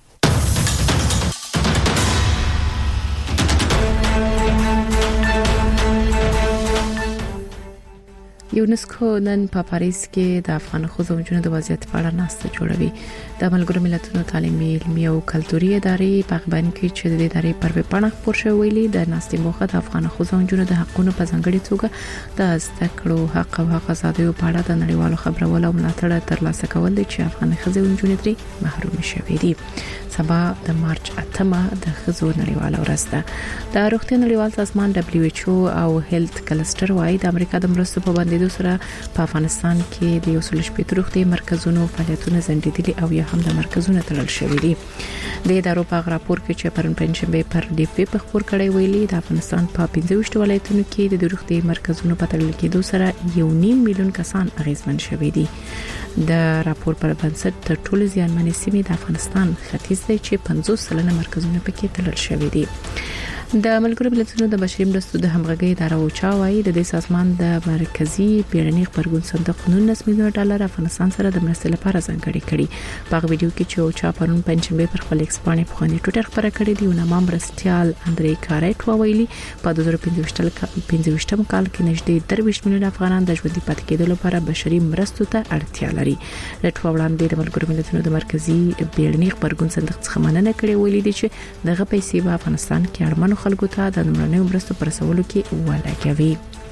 یونسکو نن په پاریس کې د افغان ښځو او نجونو د وضعیت په اړه ناسته جوړوي. د ملګرو ملتونو تعلیمي، علمي او کلتوري ادارې په غبن کې چې د ادارې پر وپاڼه خبر شوی ویلي د ناستې موخه د افغان ښځو او نجونو د حقونو په ځانګړي توګه د زده کړو حق او حق ازادي په اړه د نړیوالو خبرولو او ملاتړ ترلاسه کول دي چې افغان ښځې او نجونې ترې محروم شوي دي. سبا د مارچ اتمه د ښځو نړیواله ورځ ده. د روغتیا نړیوال سازمان دبليو ایچ او او هیلث کلستر وايي د امریکا د مرستو په باندې سره په افغانستان کې د یو سل شپږ روغتي مرکزونو فعالیتونه ځنډېدلي او یا هم د مرکزونو تړل شوي دي. د ادارو په راپور کې چې پرون پنځمبه پر ډي پی په خبر کړی ویلي د افغانستان په پنځه ویشت ولایتونو کې د روغتي مرکزونو په تړل کېدو سره یو نیم میلیون کسان اغیزمن شوي دي. د راپور پر بنسټ تر ټولو زیانمنې سیمې د افغانستان ختیځ دی چې پنځوس سلنه مرکزونه پکې تړل شوي دي. د ملګرو ملتونو د بشري مرستو د همغږي اداره اوچا وايي د دې سازمان د مرکزی بیړني خبرګون صندوق نولس میلیون ډالر افغانستان سره د مرستې لپاره ځانګړي کړي. په ویډیو کې چې اوچا پرون پنځمبه پر خپل ایکسپانې په خاني ټوټر خبره کړې دی. یو نامه مرستيال اندري کارټ ویلي په دوه زره پنځه ویشتم کال کې نږدې درویشت میلیون افغانان د ژوندۍ پاتې کېدو لپاره بشري مرستو ته اړتیا لري. لټو وړاندې د ملګرو ملتونو د مرکزی بیړني خبرګون صندوق څخه مننه کړې ویلي دي چې دغه پیسې په افغانستان کې اړمنو خلکو ته د نمرنیو مرستو پر رسولو کې ولګوي.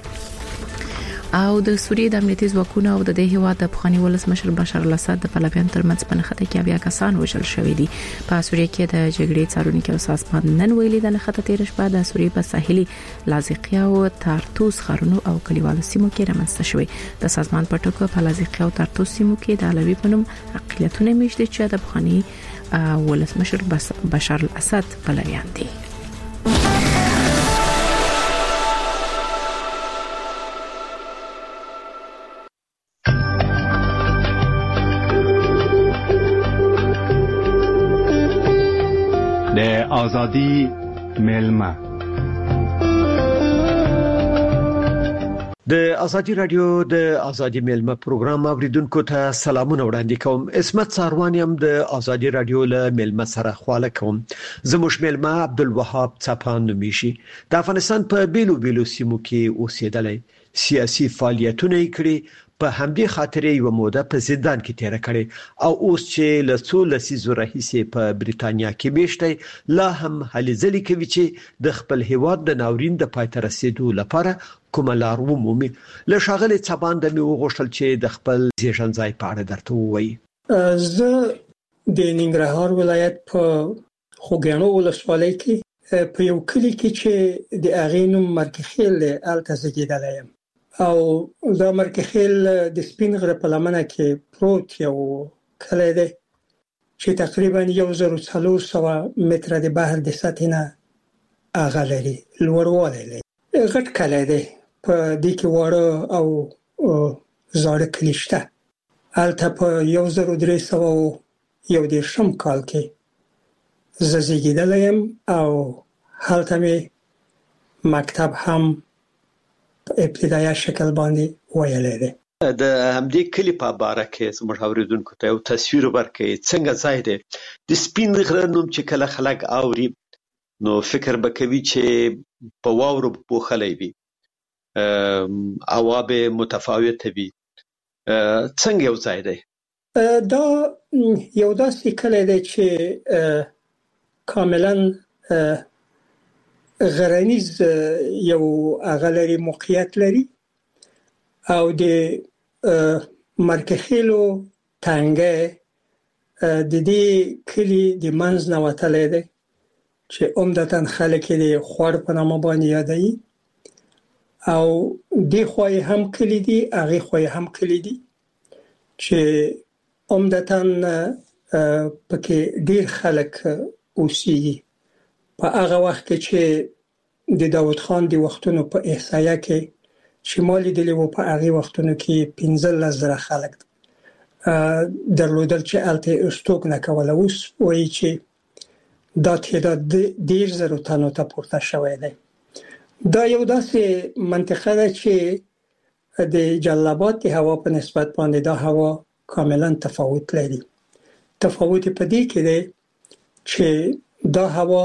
او د سوریې د امنیتي ځواکونو او د دې هیواد د پخوانی ولسمشر بشار الاسد د پلویان ترمنځ په نښته کې بیا کسان وژل شوې دي. په سوریې کې د جګړې څارونکو او سازمان نن ویلي د نښته تیر شپه د سوریې په ساحلي لاذقیه او تارتوس خارونو او کلیوالو سیمو کې رامنځته شوې. د سازمان په ټکو په لاذقیه او تارتوس سیمو کې د علوي پنوم اقلیتونه میشته چې د پخوانی ولسمشر بشار الاسد پلویان دي. د ازادي ملما د ازادي رادیو د ازادي ملما پروګرام اوریدونکو ته سلامونه وړاندې کوم. اسمت ساروانیم د ازادي رادیو له ملما سره خواله کوم. زموږ ملما عبدالوهاب صفان نومیشي د افغانستان په بیلو بیلو سیمو کې اوسېدلی سیاسي فعالیتونه کړي. په همدې خاطر یو موده په زندان کې تیر کړي او اوس چې له څو لسیزو راهیسې په بریتانیا کې میشته لا هم هلې ځلې کوي چې د خپل هیواد د ناورین د پای ته رسیدو لپاره کومه لار ومومي. له ښاغلي صبان د مې وغوښتل چې د خپل زیږن ځای په اړه درته ووایي. زه د ننګرهار ولایت په خوږیاڼو ولسوالۍ کې په یو کلی کې چې د هغې نوم مرکخیل دی هلته زیږېدلی یم او دا مرکخیل د سپین غره په لمنه کې پروت یو کلی دی چې تقریبا یو زر و څلور سوه متره د بحر د سطحې نه هغه لري لوړوالی لري. غټ کلی دی په دې کې واړه او زاړه کلي شته. هلته په یو زر و درې سوه یو دېرشم کال کې زه زیږېدلی یم او هلته مې مکتب هم په ابتدایي شکل باندې ویلی دی. د همدې کلی په باره کې زموږ اوریدونکو ته یو تصویر ورکړئ. څنګه ځای دی؟ د سپین غره نوم چې کله خلک اوري نو فکر به کوي چې په واورو پوښلی وي، هوا به متفاوته وي. څنګه یو ځای دی؟ دا یو داسې کلی دی چې کاملا غرنیز یو هغه لري موقعیت لري او د مرکخیلو تنګه د دې کلی د منځ نه وتلی دی چې عمدتاً خلک یې د خوړ په نامه باندې یادوي او دې خوا یې هم کلی دي هغې خوا یې هم کلی دي چې عمدتاً پکې ډیر خلک اوسېږي. په هغه وخت کې چې د داود خان د وختونو په احصایه کې چې ما لیدلی و په هغې وختونو کې پنځلس زره خلک درلودل چې الته استوک نه کوله. اوس وایي چې دا تعداد ډیر زرو تنو ته پورته شوی دی. دا یو داسې منطقه ده چې د جلال د هوا په نسبت باندې دا هوا کاملا تفاوت لري. تفاوت په دې کې دی چې دا هوا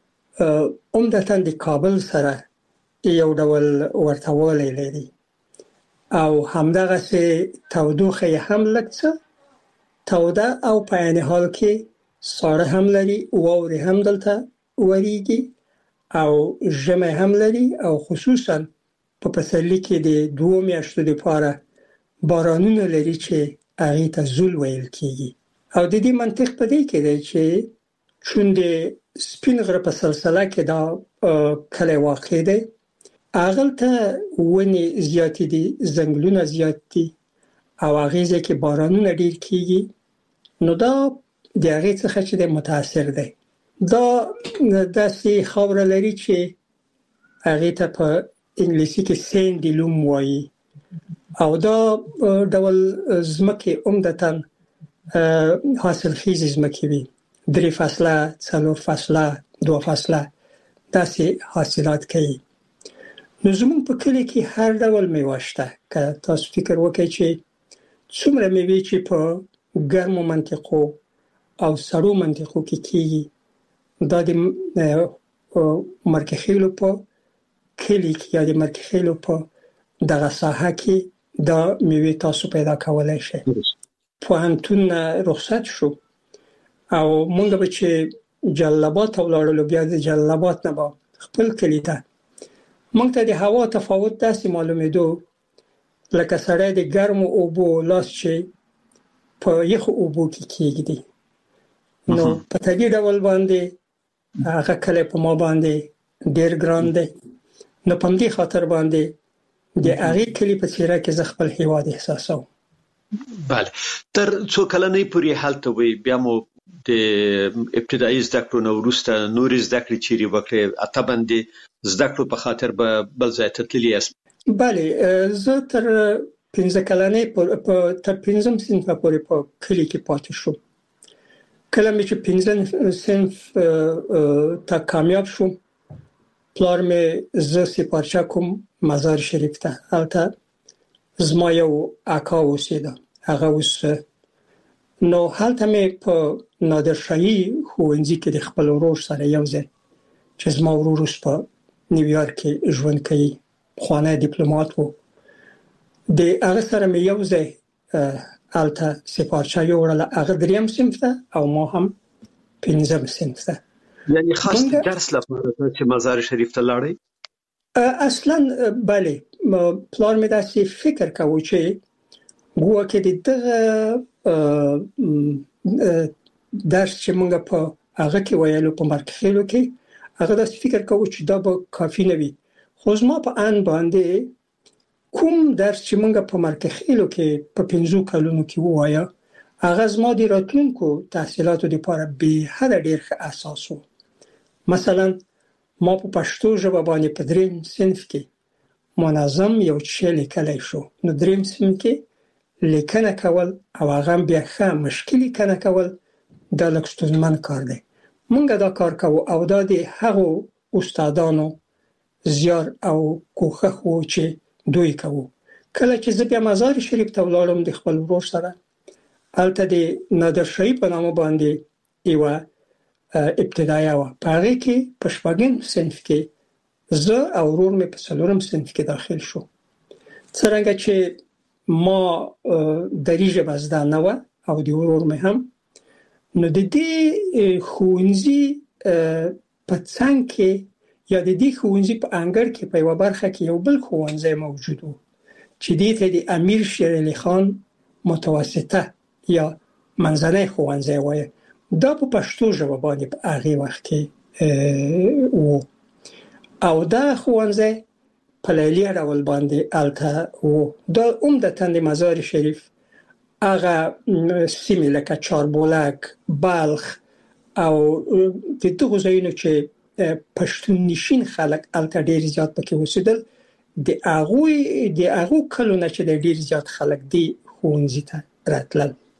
عمدتاً د کابل سره یو ډول ورتهوالی لري او همدغه سه تودوخه هم لږ څه توده او په عین حال کې ساړه هم لري، واورې هم دلته وریږي او ژمی هم لري او خصوصا په پسرلي کې د دوه میاشتو لپاره بارانونه لري چې هغې ته زول ویل کېږي. او د دې منطق په دې کې دی چې چون د سپین غره په سلسله کې دا کلی واقع دی، هغلته ونې زیاتې دي، ځنګلونه زیات دي او هغې ځای کې بارانونه ډېر کېږي، نو دا د هغې څخه چې دی متاثر دی. دا داسې خاوره لري چې هغې ته په انګلیسي کې سینډي لوم وایي او دا ډول ځمکې عمدتاً حاصلخیزې ځمکې وي، درې فصله، څلور فصله، دوه فصله داسې حاصلات کوي. نو زموږ په کلي کې هر ډول میوه شته. که تاسو فکر وکړئ چې څومره میوې چې په ګرمو منطقو او سړو منطقو کې کېږي، دا د مرکخیلو په کلي کې یا د مرکخیلو په دغه ساحه کې دا میوې تاسو پیدا کولای شئ. پوهنتون رخصت شو او مونږ به چې جلال آباد ته ولاړو، بیا د جلال آباد نه به خپل کلي ته، مونږ ته د هوا تفاوت داسې معلومېدو لکه سړی د ګرمو اوبو لاس چې په یخو اوبو کې کېږدي. نو په طبیعي ډول باندې هغه کلی په ما باندې ډېر ګران دی. نو په همدې خاطر باندې د هغې کلي په څېره کې زه خپل هېواد احساسوم. بله، تر څو کلنۍ پورې هلته وئ، بیا مو د ابتدایي زده کړو نه وروسته نورې زده کړې چیرې وکړې؟ طبعا د زده کړو په خاطر به بل ځای ته تللي یاست؟ بله، زه تر پنځه کلنۍ تر پنځم صنفه پورې په کلي کې پاتې شوم. کله مې چې پنځم صنف ته کامیاب شوم، پلار مې زه سپارچه کوم مزار شریف ته. هلته زما یو اکا اوسېده، هغه اوس نو هلته مې په نادرشاهي ښوونځي کې د خپل ورور سره یو ځای، چې زما ورور اوس په نیویارک کې ژوند کوي، پخوانی ډیپلومات و، د هغه سره مې یو ځای هلته سپارچه یوړله. هغه دریم صنف ته او ما هم پنځم صنف ته. یعنی خاص درس لپاره چې مزار شریف ته لاړئ؟ اصلا بله، پلار مې داسې فکر کوي چې ګویا د دغه درس چې موږ په هغه کې ویلو په مرکخیلو کې، هغه داسې فکر کوي چې دا به کافي نه وي. خو زما په ان باندې کوم درس چې موږ په مرکخیلو کې په پنځو کلونو کې ووایه، هغه زما د راتلونکو تحصیلاتو لپاره به حد ډېر ښه اساس و. مثلا ما په پښتو ژبه باندې په دریم صنف کې منظم یو شی لیکلی شو. نو دریم صنف کې لیکنه کول او هغه بیا ښه مشکل لیکنه کول دا لږ ستونزمن کار دی. موږ دا کار کوو او دا د هغو استادانو زیار او کوښښ و چې دوی کوو. کله چې زه بیا مزار شریف ته ولاړم د خپل ورور سره، هلته د نادرشاهي په نامه باندې یوه ابتدایه وه، په هغې کې په شپږم صنف کې زه او ورور مې په څلورم صنف کې داخل شو. څرنګه چې ما دري ژبه زده نه وه او د ورور مې هم، نو د دې ښوونځي په څنګ کې یا د دې ښوونځي په انګړ کې په یوه برخه کې یو بل ښوونځی موجود و چې دې ته د امیر شیر علي خان متوسطه یا منځنی ښوونځی وایي. دا په پښتو ژبه باندې په هغې وخت کې و او دا ښوونځی په لیلیه ډول باندې هلته و. دا عمدتاً د مزار شریف هغه سیمې لکه چاربولک، بلخ او د دغو ځایونو چې پښتون نشین خلک هلته ډېر زیات پکې اوسېدل، د هغوی د هغو کلو نه چې د ډېر زیات خلک دې ښوونځي ته راتلل.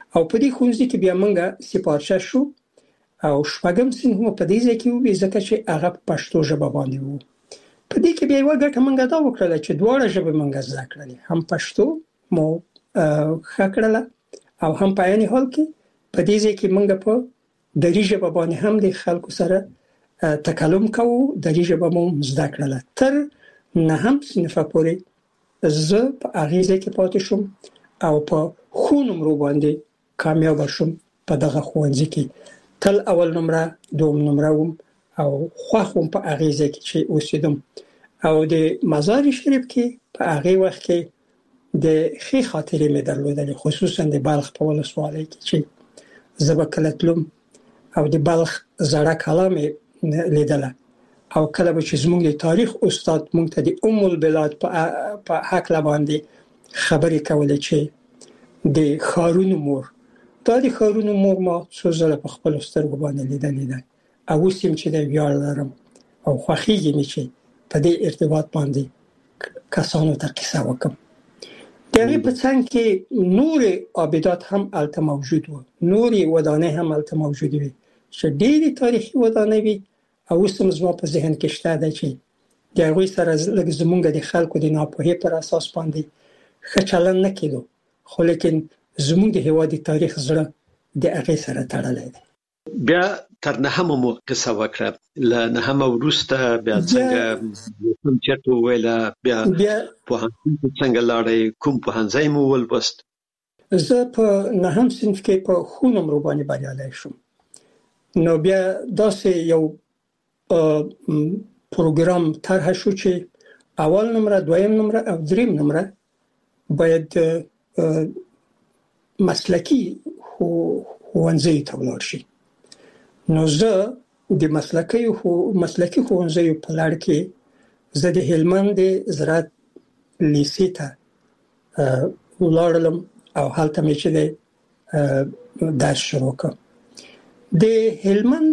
او په دې ښوونځي کې بیا موږ سپارښت شو او شپږم صنف مو په دې ځای کې وو ځکه چې هغه پښتو ژبه باندې وو. په دې کې بیا یو ګټه موږ دا وکړه چې دواړه ژبې موږ زده کړلې، هم پښتو مو ښه کړله او هم په عین حال کې په دې ځای کې موږ په دري ژبه باندې هم د خلکو سره تکلم کوو، دري ژبه مو زده کړله. تر نهم صنف پورې زه په هغې ځای کې پاتې شوم او په ښو نمرو باندې کامیابه شوم. په دغه ښوونځي کې تل اول نمره دوم نمره وم او خوښ وم په هغې ځای کې چې اوسېدم. او د مزار شریف کې په هغې وخت کې د ښې خاطرې مې درلودلې، خصوصا د بلخ په ولسوالۍ کې چې زه به کله تلم او د بلخ زړه کلا مې لیدله او کله به چې زموږ د تاریخ استاد موږ ته د ام البلاد په هکله باندې خبرې کولې چې د ښارونو مور، دا د ښارونو مور ما څو ځله په خپلو سترګو باندې لیدلې ده او اوس هم چې د ویاړ لرم او خوښېږي مې چې په دې ارتباط باندې کسانو ته قصه وکړم. د هغې په څنګ کې نورې آبدات هم هلته موجود وو، نورې ودانۍ هم هلته موجود وي چې ډېرې تاریخي ودانۍ وي او اوس هم زما په ذهن کې شته ده چې د هغوی سره لږ زموږ د خلکو د ناپوهۍ پر اساس باندې ښه چلند نه کېدو، خو لیکن زموږ د هېواد د تاریخ زړه د هغې سره تړلی دی. بیا تر نهمه مو قصه وکړه، له نهمه وروسته بیا څنګه کوم چېرته وویله، بیا پوهنتون ته څنګه لاړئ، کوم پوهنځی مو ولوست؟ زه په نهم صنف کې په ښو نمرو باندې بریالی شوم. نو بیا داسې یو پروګرام طرحه شو چې اول نمره، دویم نمره او دریم نمره باید مسلکی ښوونځیو ته ولاړ شي. نو زه د مسلکی مسلکی ښوونځیو په لړ کې زه د هلمند د زراعت لیسې ته ولاړلم او هلته مې چې درس شروع کړ. د هلمند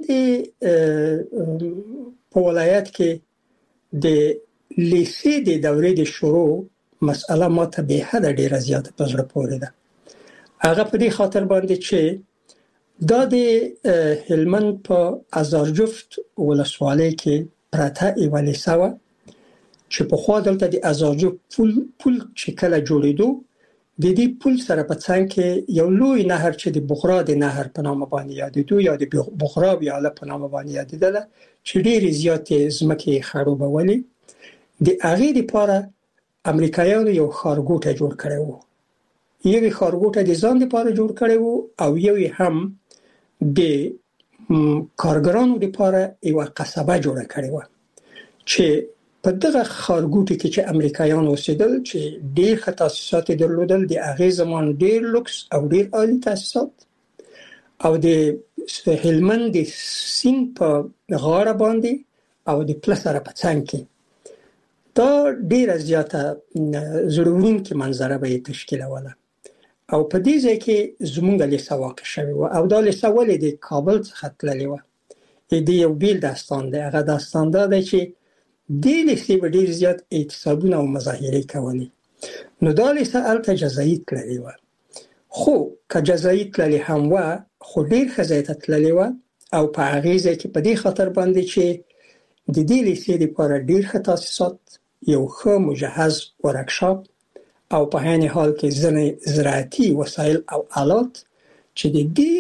په ولایت کې د لیسې د دورې د شروع مسأله ماته به حد ډیره زیاته په زړه پورې ده. هغه په دې خاطر باندې چې دا د هلمند په ازارجفت ولسوالۍ کې پراته یوه لیسه وه چې پخوا دلته د ازارجفت پل پل چې کله جوړېدو د دې پل سره په څنګ کې یو لوی نهر چې د بغرا د نهر په نامه باندې یادېدو یا د بغرا ویاله په نامه باندې یادېدله چې ډېرې زیاتې ځمکې یې خړوبولې. د هغې دپاره امریکایانو یو ښارګوټی جوړ کړی و، یو یې ښارګوټی د ځان دپاره جوړ کړی و او یو یې هم د کارګرانو دپاره یوه قصبه جوړه کړې وه چې په دغه ښارګوټي کې چې امریکایان اوسېدل چې ډېر ښه تاسیسات یې درلودل، د هغې زمان ډېر لوکس او ډېر عالي تاسیسات او د هلمند د سیند په غاړه باندې او د پله سره په څنګ کې دا ډېره زیاته زړه وړونکې منظره به یې تشکیلوله. او په دې ځای کې زموږ لیسه واقع شوې وه او دا لیسه ولې د کابل څخه تللې وه. د یو بیل داستان دی، هغه داستان دا دی چې دې لیسې به ډېر زیات اعتصابونه او مظاهرې کولې. نو دا لیسه هلته جزایي تللې وه، خو که جزایي تللې هم وه خو ډېر ښه ځای ته تللې وه او په هغې ځای کې په دې خاطر باندې چې د دې لیسې لپاره ډېر ښه تاسیسات، یو ښه مجهز ورکشاپ او په عین حال کې ځینې زراعتي وسایل او آلات چې د دې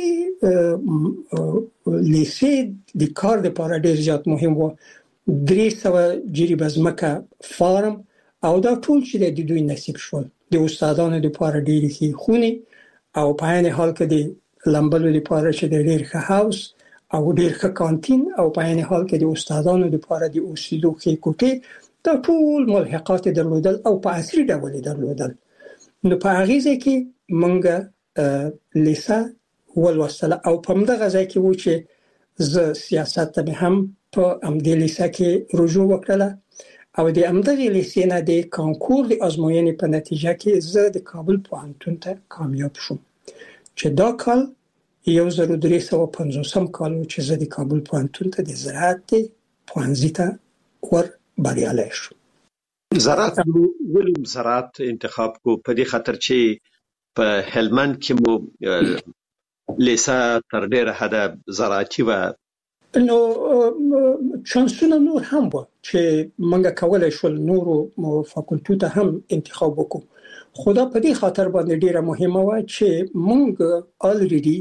لیسې د کار لپاره ډېر زیات مهم و. درې سوه جریبه ځمکه فارم او دا ټول چې د دوی نصیب شول. د استادانو لپاره ډېرې ښې خونې او په عین حال کې د لمبلو لپاره چې د ډېر ښه هاوس او ډېر ښه کانتین او په عین حال کې د استادانو لپاره د اوسېدو ښې کوټې، دا ټول ملحقات درلودل او په عصري ډول درلودل. نو په هغې ځای کې موږ لیسه ولوستله او په همدغه ځای کې و چې زه سیاست ته هم په همدې لیسه کې رجوع وکړله او د همدغې لیسې نه د کانکور د ازموینې په نتیجه کې زه د کابل پوهنتون ته کامیاب شوم چې دا کال یو زر و درې سوه پنځوسم کال و چې زه د کابل پوهنتون ته د زراعت پوهنځي ته ور بریالی شو. زراعت ولې زراعت انتخاب کو؟ په دې خاطر چې په هلمند کې مو لیسا تر ډیره حد زراعتي و. نو چانسونه نور هم و چې موږ کولای شو نورو فاکولټو ته هم انتخاب وکړو. خدا په دې خاطر باندې ډیره مهمه و چې موږ الریډي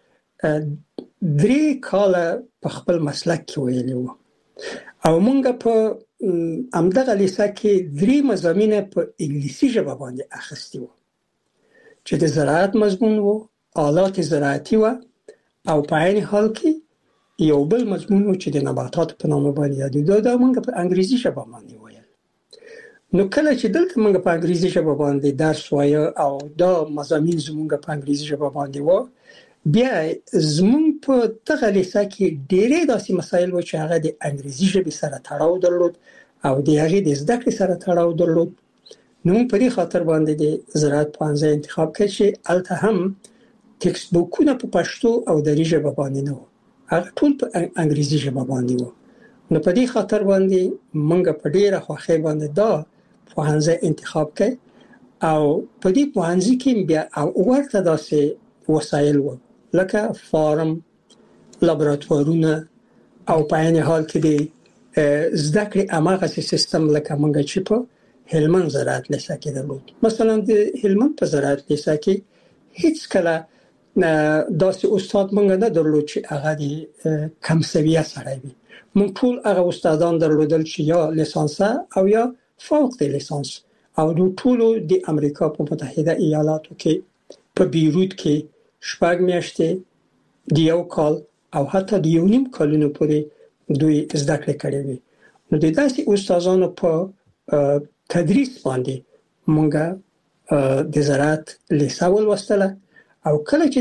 درې کاله په خپل مسلک کې ویلي وو او موږ په امدغه لیسا کې درې مضامین په انګلیسي ژبه باندې اخیستي وو چې د زراعت مضمون وو، آلات زراعتي وو او په عین حال کې یو بل مضمون وو چې د نباتات په نامه باندې یادېده. دا موږ په انګریزي ژبه باندې ویل. نو کله چې دلته موږ په انګریزي ژبه باندې درس وایو او دا مضامین زموږ په انګریزي ژبه باندې وو، بیا زموږ په دغه لیسا کې ډېرې داسې مسایل و چې هغه د انګریزي ژبې سره تړاو درلود او د هغې د زده کړې سره تړاو درلود. نو موږ په دې خاطر باندې د زراعت پوهنځی انتخاب کړ چې هلته هم ټکسټ بوکونه په پښتو او دري ژبه باندې نه وو، هغه ټول په انګریزي ژبه باندې وو. نو په دې خاطر باندې موږ په ډېره خوښۍ باندې دا پوهنځی انتخاب کړ او په دې پوهنځي کې بیا ورته داسې وسایل وو لکه فارم، لابراتوارونه او په عین حال کې د زده کړې هماغسې سیستم لکه موږ چې په هلمند زراعت لیسا کې درلود. مثلا د هلمند په زراعت لیسا کې هیڅ کله داسې استاد موږ نه درلود چې هغه د کم سویه سړی وي. موږ ټول هغه استادان درلودل چې یا لیسانسه او یا فوق د لیسانس او د ټولو د امریکا په متحده ایالاتو کې په بیروت کې شپږ میاشتې د یو کال او حتی د یو نیم کالونو پورې دوی زده کړې کړې وي. نو د داسې استادانو په تدریس باندې موږ د زراعت لیسا ولوستله او کله چې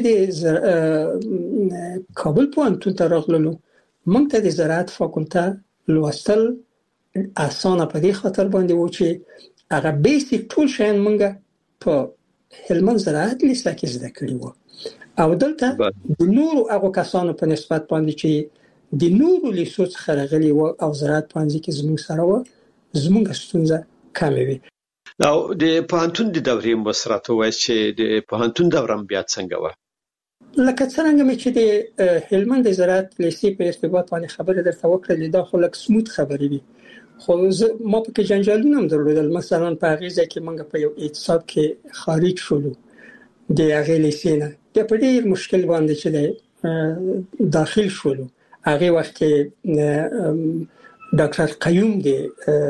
د کابل پوهنتون ته راغلو موږ ته د زراعت فاکولټه لوستل اسانه په دې خاطر باندې و چې هغه بیسیک ټول شیان موږ په هلمند زراعت لیسا کې زده کړي وو او دلته د نورو هغه کسانو په نسبت باندې چې د نورو لیسو څخه راغلي وو او زراعت پوهنځي کې زموږ سره وو، زموږ ستونزه کمه وي. او د پوهنتون د دورې مسرات وایي چې د پوهنتون دورم بیا څنګه و؟ لکه څنګه مې چې د هلمند زراعت لیسې په ارتباط باندې خبره درته وکړه، دا خو لکه سموت خبرې دي، خو ما په کې جنجالونه هم درلودل. مثلا په هغه ځای کې موږ په یو اعتصاب کې خارج شولو د هغه لیسې نه، د په ډېر مشکل باندې چې داخل شولو. هغه وخت کې ډاکټر قیوم د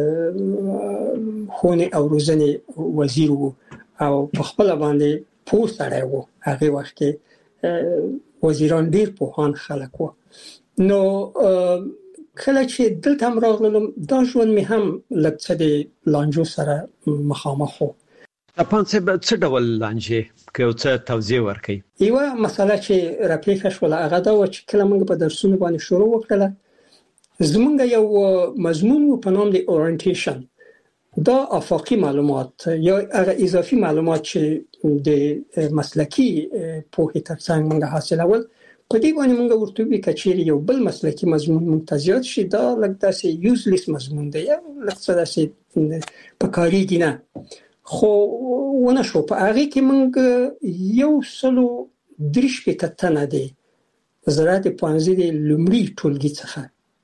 ښوونې او روزنې وزیر وو او په خپل باندې پوه سړی وو. هغه وخت کې وزیران ډېر پوهان خلک وو. نو کله چې دلته هم راغلم دا ژوند مې هم لږ څه د لانجو سره مخامخ وو. تاسو به څه ډول لانجې که یو څه توضیح ورکړئ؟ یوه مسله چې راپېښه شوله هغه دا وه چې کله موږ په درسونو باندې شروع وکړله، زمونږ یو مضمون و په نام د اورینټیشن. دا افاقي معلومات یا هغه اضافي معلومات چې د مسلکی پوهې ترڅنګ موږ حاصلول، په دې باندې موږ ورته وی کچېری یو بل مسلکی مضمون ممتازیات شي دا لکه داسې یوزلیس مضمون دی یا لکه داسې په کاریږي نه. خو ونه شو. په هغه کې موږ یو سلو درې شپېته تنه دی زراعت پوهنځي د لومړي ټولګي څخه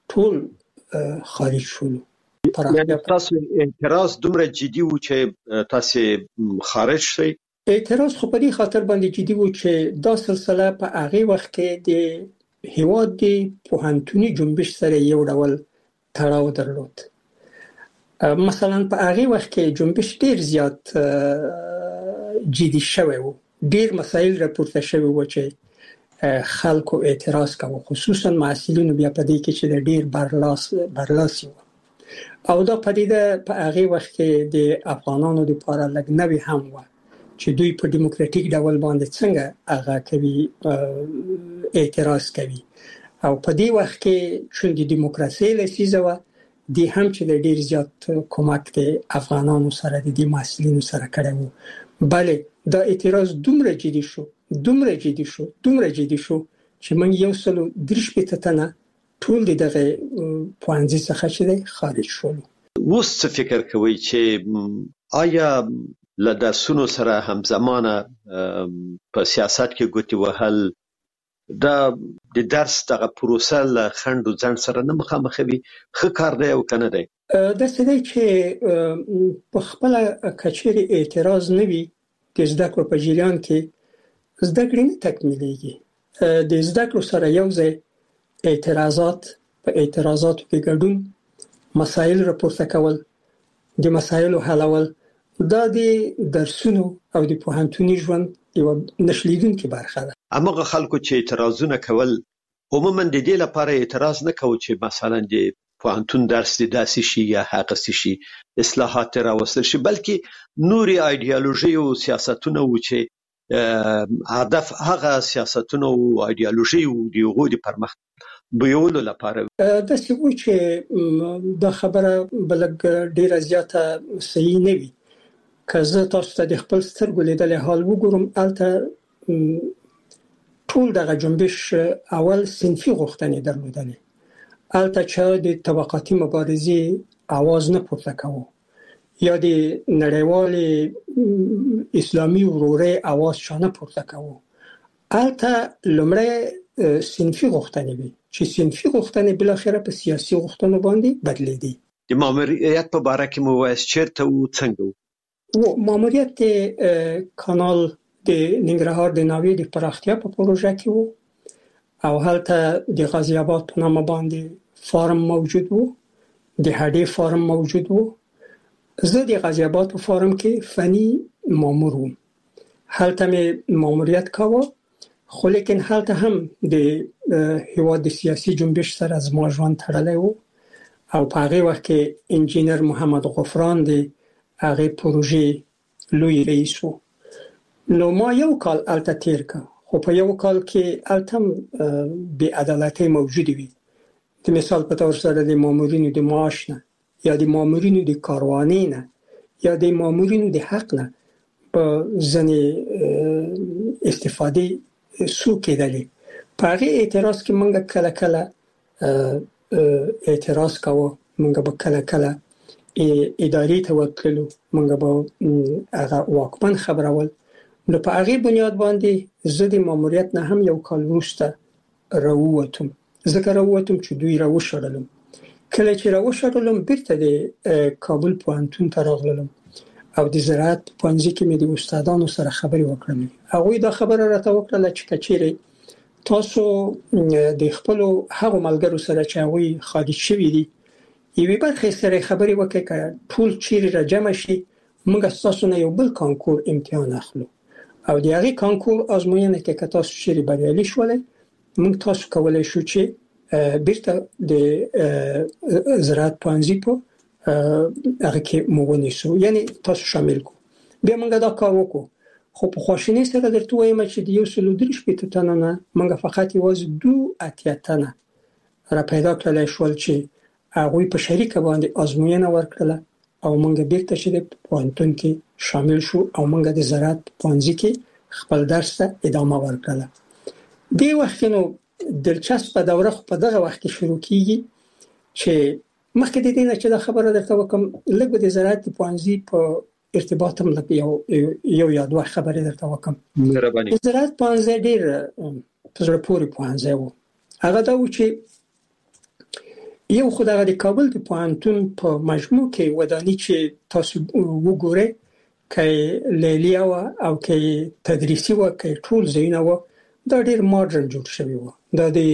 ټول خارج شول. یعنی تاسو اعتراض دومره جدي و چې تاسو خارج شئ؟ اعتراض خو په دې خاطر باندې جدي و چې دا سلسله په هغه وخت کې د هیواد د پوهنتوني جنبش سره یو ډول تړاو درلود. مثلا په هغه وخت کې جنبش ډیر زیات جدي شوی و، ډیر مسایل راپورته شوی و چې خلکو اعتراض کوي، خصوصا محصلینو بیا په دې کې چې د ډیر برلاس برلاسي و. او دا پدیده په هغه وخت کې د افغانانو لپاره لږ نوې هم و چې دوی په دیموکراتیک ډول باندې څنګه هغه کوي اعتراض کوي. او په دې وخت کې چې د دیموکراسي لسیزه و د هم چې د ډیر زیات کومک د افغانانو سره د دې محصلینو سره کړی و. بلې دا اعتراض دومره جدي شو دومره جدي شو دومره جدي شو چې موږ یو سلو درې شپېته تنه ټول دغه پوهنځي څخه چې خارج شول. اوس څه فکر کوي چې آیا له درسونو سره همزمانه په سیاست کې ګوتې وهل دا د درس دغه پروسه له خنډ او ځنډ سره نه مخامخوي، ښه کار دی او کنه دی؟ د څه دی چې په خپل کچېري اعتراض نه وي د زده کړو په جریان کې زده کړې نه تکمیلېږي. د زده کړو سره یو ځای اعتراضات په اعتراضاتو کې ګډون، مسایل راپورته کول، د مسایلو حلول، دا د درسونو او د پوهنتوني ژوند یو نشلیدونکې برخه ده. همغه خلکو چې اعتراضونه کول عموما د دې لپاره اعتراض نه کوي چې مثلا د پوهنتون درس د داسې شي یا هغه شي اصلاحات راوستل شي، بلکې نوري ایدئولوژي او سیاستونه و چې هدف هغه سیاستونه او ایدئولوژي او د هغو د پرمخ بیولو لپاره د څه و چې د خبره بلګ ډیره زیاته صحیح نه وي. که زه تاسو ته د خپل سترګو لیدل حال وګورم، البته ټول دغه جنبش اول صنفي غوښتنې درلودلې، البته چې د طبقاتي مبارزې आवाज نه پورته کوو یا د نړیوال اسلامي ورورۍ आवाज شانه پورته کوو. البته لمړی صنفي غوښتنې وي چې صنفي غوښتنې بل اخره په سیاسي غوښتنو باندې بدلېدي. د ماموریت په باره کې مو وایي چیرته و څنګه و؟ و ماموریت کانال د ننګرهار د ناوې د پراختیا په پروژه کې وو او هلته د غازی آباد په نامه باندې فارم موجود وو، د هډې فارم موجود وو. زه د غازی آباد په فارم کې فني مامور وم، هلته مې ماموریت کاوه، خو لیکن هلته هم د هیواد د سیاسي جنبش سره زما ژوند تړلی وو او په هغه وخت کې انجینر محمد غفران د هغه پروژې لوی رئیس وو. نو ما یو کال الته تیر که، خو په یو کال کې الته بی عدالتي موجود وي. د مثال په تور سره د مامورینو د معاش نه یا د مامورینو د کارواني نه یا د مامورینو د حق نه په ځنې استفاده سو کېدلې. په هغه اعتراض کې موږ کله کله اعتراض کاوه، موږ به کله کله اداري ته ورتللو، موږ به هغه واکمن خبرول. نو په هغه بنیاد باندې زه د ماموریت نه هم یو کال وروسته راووتم. ځکه راووتم چې دوی راوشړلم. کله چې راوشړلم بیرته د کابل پوهنتون ته راغلم او د زراعت پوهنځي کې مې د استادانو سره خبرې وکړم. هغوی دا خبره راته وکړه چې کچېرې تاسو د خپل هغو ملګرو سره چې هغوی خارج شوي دي یوې برخې سره خبرې وکړئ که ټول چیرې را جمع شي، موږ ستاسو نه یو بل کانکور امتحان اخلو او د هغې کانکور ازموینه کې که تاسو چیرې بریالي شولئ، موږ تاسو کولی شو چې بیرته د زراعت پوهنځي په هغه کې مو ونیسو، یعنی تاسو شامل کو. بیا موږ دا کار وکړو. خو په خواشینۍ سره درته وایم چې د یو سل او درې شپېته تنو نه موږ فقط یوازې دوه اتیا تنه را پیدا کړلی شول چې هغوی په شریکه باندې ازموینه ورکړله او موږ بیرته چې د پوهنتون کې شامل شو او موږ د زراعت پوهنځي کې خپل درس ته ادامه ورکړله. دې وخت نو دلچسپه دوره خو په دغه وخت کې شروع کیږي چې مخکې د دې نه چې دا خبره درته وکم، لږ د زراعت پوهنځي په ارتباط هم لږ یو یو یا دوه خبرې درته وکم. مهرباني. زراعت پوهنځی ډېر په زړه پورې پوهنځی و. هغه دا و چې یو خو دغه د کابل د پوهنتون په مجموع کې وداني چې تاسو وګورئ، که لیلیه و او که تدریسي و که ټول ځایونه و، دا ډېر ماډرن جوړ شوی و. دا د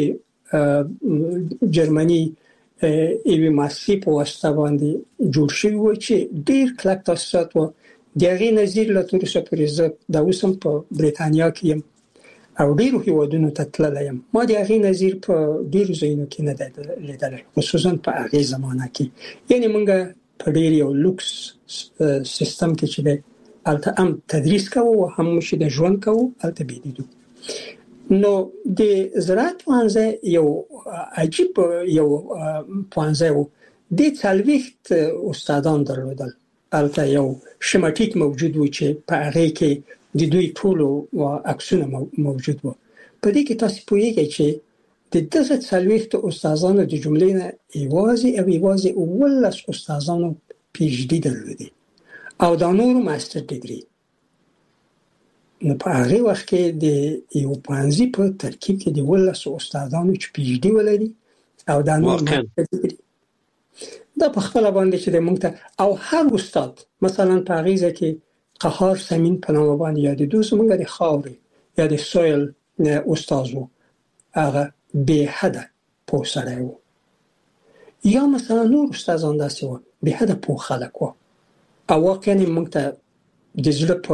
جرمني ایوی ماسي په واسطه باندې جوړ شوی و چې ډېر کلک تاسیسات و. د هغې نظیر له تر اوسه پورې زه دا اوس هم په بریتانیا کې یم او ډېرو هیوادونو ته تللی یم. ما د هغې نظیر په ډېرو ځایونو کې نه دی لیدلی، خصوصا په هغې زمانه کې. یعنې موږ په ډېر یو لوکس سیستم کې چې دی هلته هم تدریس کوو او هم چې د ژوند کوو هلته بیدیدو. نو د زراعت پوهنځی یو عجیب یو پوهنځی و. د څلوېښت استادان درلودل. هلته یو شمټیک موجود و چې په هغې کې د دوی ټولو عکسونه موجود و. په دې کې تاسو پوهیږئ چې د دغه څلوېښتو استادانو د جملې نه یوازې او یوازې اوولس استادانو پی ایچ ډي درلودې او دا نور ماستر ډیګري. نو په هغه وخت کې د یو پوهنځي په ترکیب کې د ولس استادانو چې پی ایچ ډي ولري او دا نور ماستر ډیګري دا په خپل باندې چې د موږ ته او هر استاد مثلا په هغه کې قهار سمین په نامه باندې یاد دوه زموږ د خاورې یا د سویل استاد وو هغه به حده په سره وو یا مثلا نور استادان داسې وو به حده په خلک وو او واقعا موږ ته د زړه په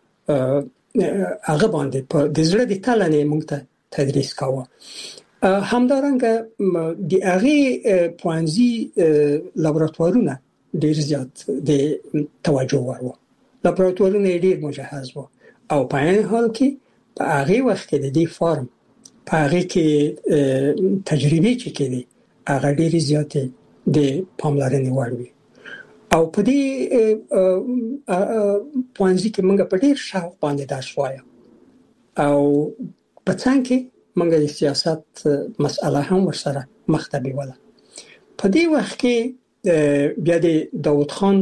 هغه باندې په د زړه د تلنې موږ ته تدریس کاوه. همدارنګه د هغه پوهنځي لابراتوارونه ډیر زیات د توجه ورو لابراتوارونه ډیر مجهز وو او په عین حال کې په هغه وخت کې د دې فارم په هغه کې تجربه چې کړي هغه ډیر زیات د پاملرنې وړ وي او په دې پوهنځي کې موږ په ډیر شاو باندې درس وایو او په څنګه موږ د سیاست مسأله هم ورسره مخته بیوله. په دې وخت کې بیا د داوود خان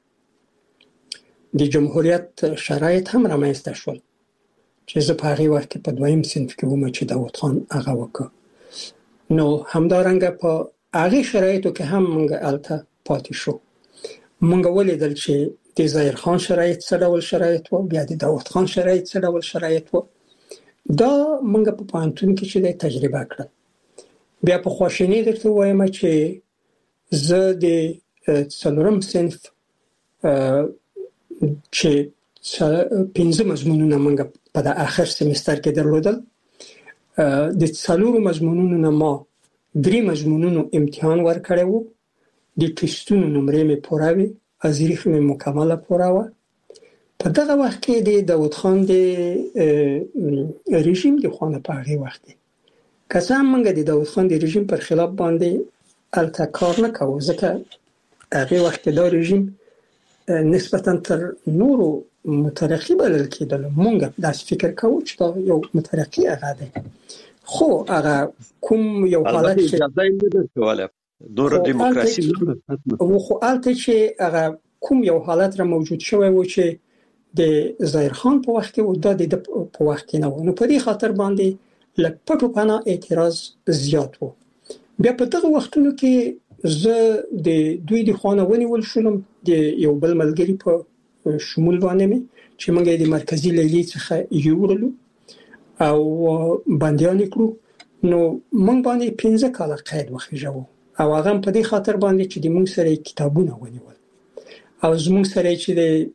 د جمهوریت شرایط هم رامنځته شول چې زه په هغه وخت کې په دویم صنف کې وم چې داوود خان هغه وکړ. نو همدارنګه په هغه شرایطو کې هم موږ الته پاتې شو. موږ ولیدل چې د ظاهر خان شرایط څه ډول شرایط وو بیا د داوود خان شرایط څه ډول شرایط وو. دا موږ په پانتون کې چې د تجربه کړل. بیا په خواشینی درته وایم چې زه د څلورم صنف چې پنځه مضمونونه موږ په د اخر سمستر کې درلودل د څلورو مضمونونو نه ما درې مضمونونو امتحان ورکړی وو د ټیسټونو نمرې مې پوره وي ازریخ مې مکمله پوره وه. په دغه وخت کې د داوود خان د رژیم د خوانه په هغه وخت کې که څه هم موږ د داوود خان د رژیم پر خلاف باندې الته کار نه کوو ځکه هغه وخت دا رژیم نسبتا تر نورو مترقی بلل کېدل. موږ داسې فکر کوو چې دا یو مترقی هغه دی خو هغه کوم یو حالت چې اجازه یې نه درکوله دور دیموکراسي او خو الته چې هغه کوم یو حالت را موجود شوی و چې د ظاهر خان په وخت کې او د په وخت کې نه و. نو په دې خاطر باندې لپټو پانا اعتراض زیات و. بیا په دغه وختونو کې زه د دوی د خوانه ونیول شولم د یو بل ملګری په شمول باندې مې چې موږ د مرکزی لیلی څخه یوړلو او باندېان کړو. نو موږ باندې پنځه کاله قید وخیژو او هغه په دې خاطر باندې چې د موږ سره کتابونه ونیول او زموږ سره چې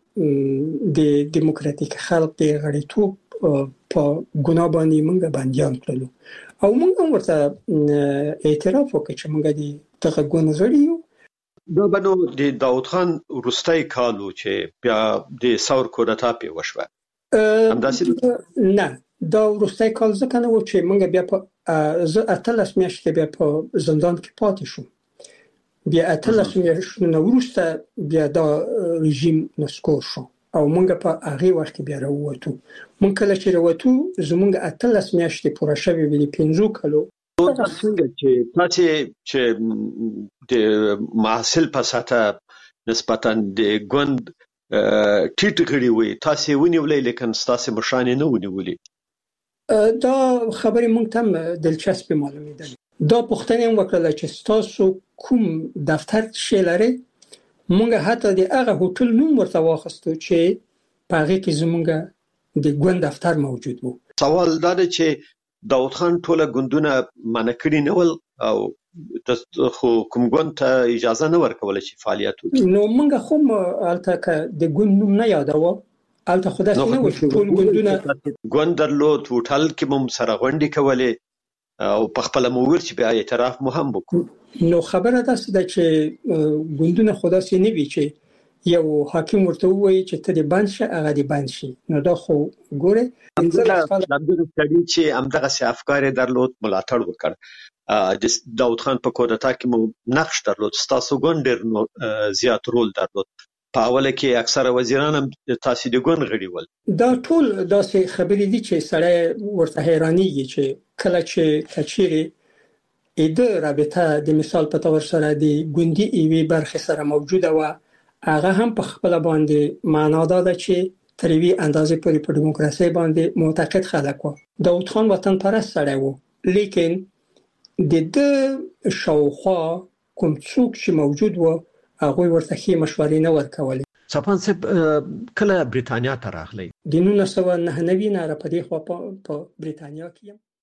د دیموکراتیک خلق د غړیتوب په ګناه باندې موږ باندېان کړلو او موږ هم ورته اعتراف وکړ چې موږ د دغه ګوند غړي یو. دا بنو د داوود خان وروستي کالو چې بیا د ثور کودتا په وشوه همداسې نه دا وروستي کال ځکه نه و چې موږ بیا په زه اتلس میاشتې بیا په زندان کې پاتې شوم. بیا اتلس میاشتې نو وروسته بیا دا رژیم نسکور شو او موږ په هغه وخت بیا راووتو. موږ کله چې راووتو زموږ اتلس میاشتې پوره شوې وې پنځو کالو. څنګه چې تاسو چې د محصل په ساته نسبتا د ګوند ټیټ غړي وي تاسو ونیولې لیکن تاسو مشانه نه ونیولې. دا خبرې مونږ ته دلچسپه معلومیدل. دا پوښتنه هم وکړه چې تاسو کوم دفتر شې لري. مونږ حتی د هغه هوټل نوم ورته واخستو چې په هغه کې زمونږ د ګوند دفتر موجود وو. سوال دا دی چې داوود خان ټول ګوندونه منع کړی نه ول او خو کوم ګوند ته اجازه نه ورکول چې فعالیت وکړي. نو مونږ خو الته ک د ګوند نوم نه یادو الته خدای نه و ټول ګوندونه ګوند درلود هوټل کې مم سره غونډې کولې او په خپل موږ چې بیا اعتراف مو هم وکړو. نو خبره ده چې ګوندونه خدای سي نه وی چې یو حاکم ورته وایي چې ته دې بند شه هغه دې بند شي. نو دا خو ګوره دغه ستړي چې همدغه سي افکار درلود ملاتړ وکړ. د داوود خان په کودتا کې مو نقش درلود تاسو ګوند ډېر زیات رول درلود. په اوله کې اکثره وزیران هم تاسو د ګوند غړي ول. دا ټول داسې خبرې دي چې سړی ورته حیرانېږي چې کله چې کچېرې اېده رابطه د مثال په تور سره د ګوندي ایوي برخه سره موجوده و هغه هم په خپل باندې معنا ده چې تر یوې اندازې پورې په دیموکراسي باندې معتقد خلک وو. داود خان وطن پرست سړی وو، لیکن د د شاوخوا کوم څوک چې موجود وو هغه ورته هیڅ مشورې نه ورکولې. چاپان صاحب کله بریتانیا ته راغلی؟ د نولس سوه نهه نوي نه را پدې خو په بریتانیا کې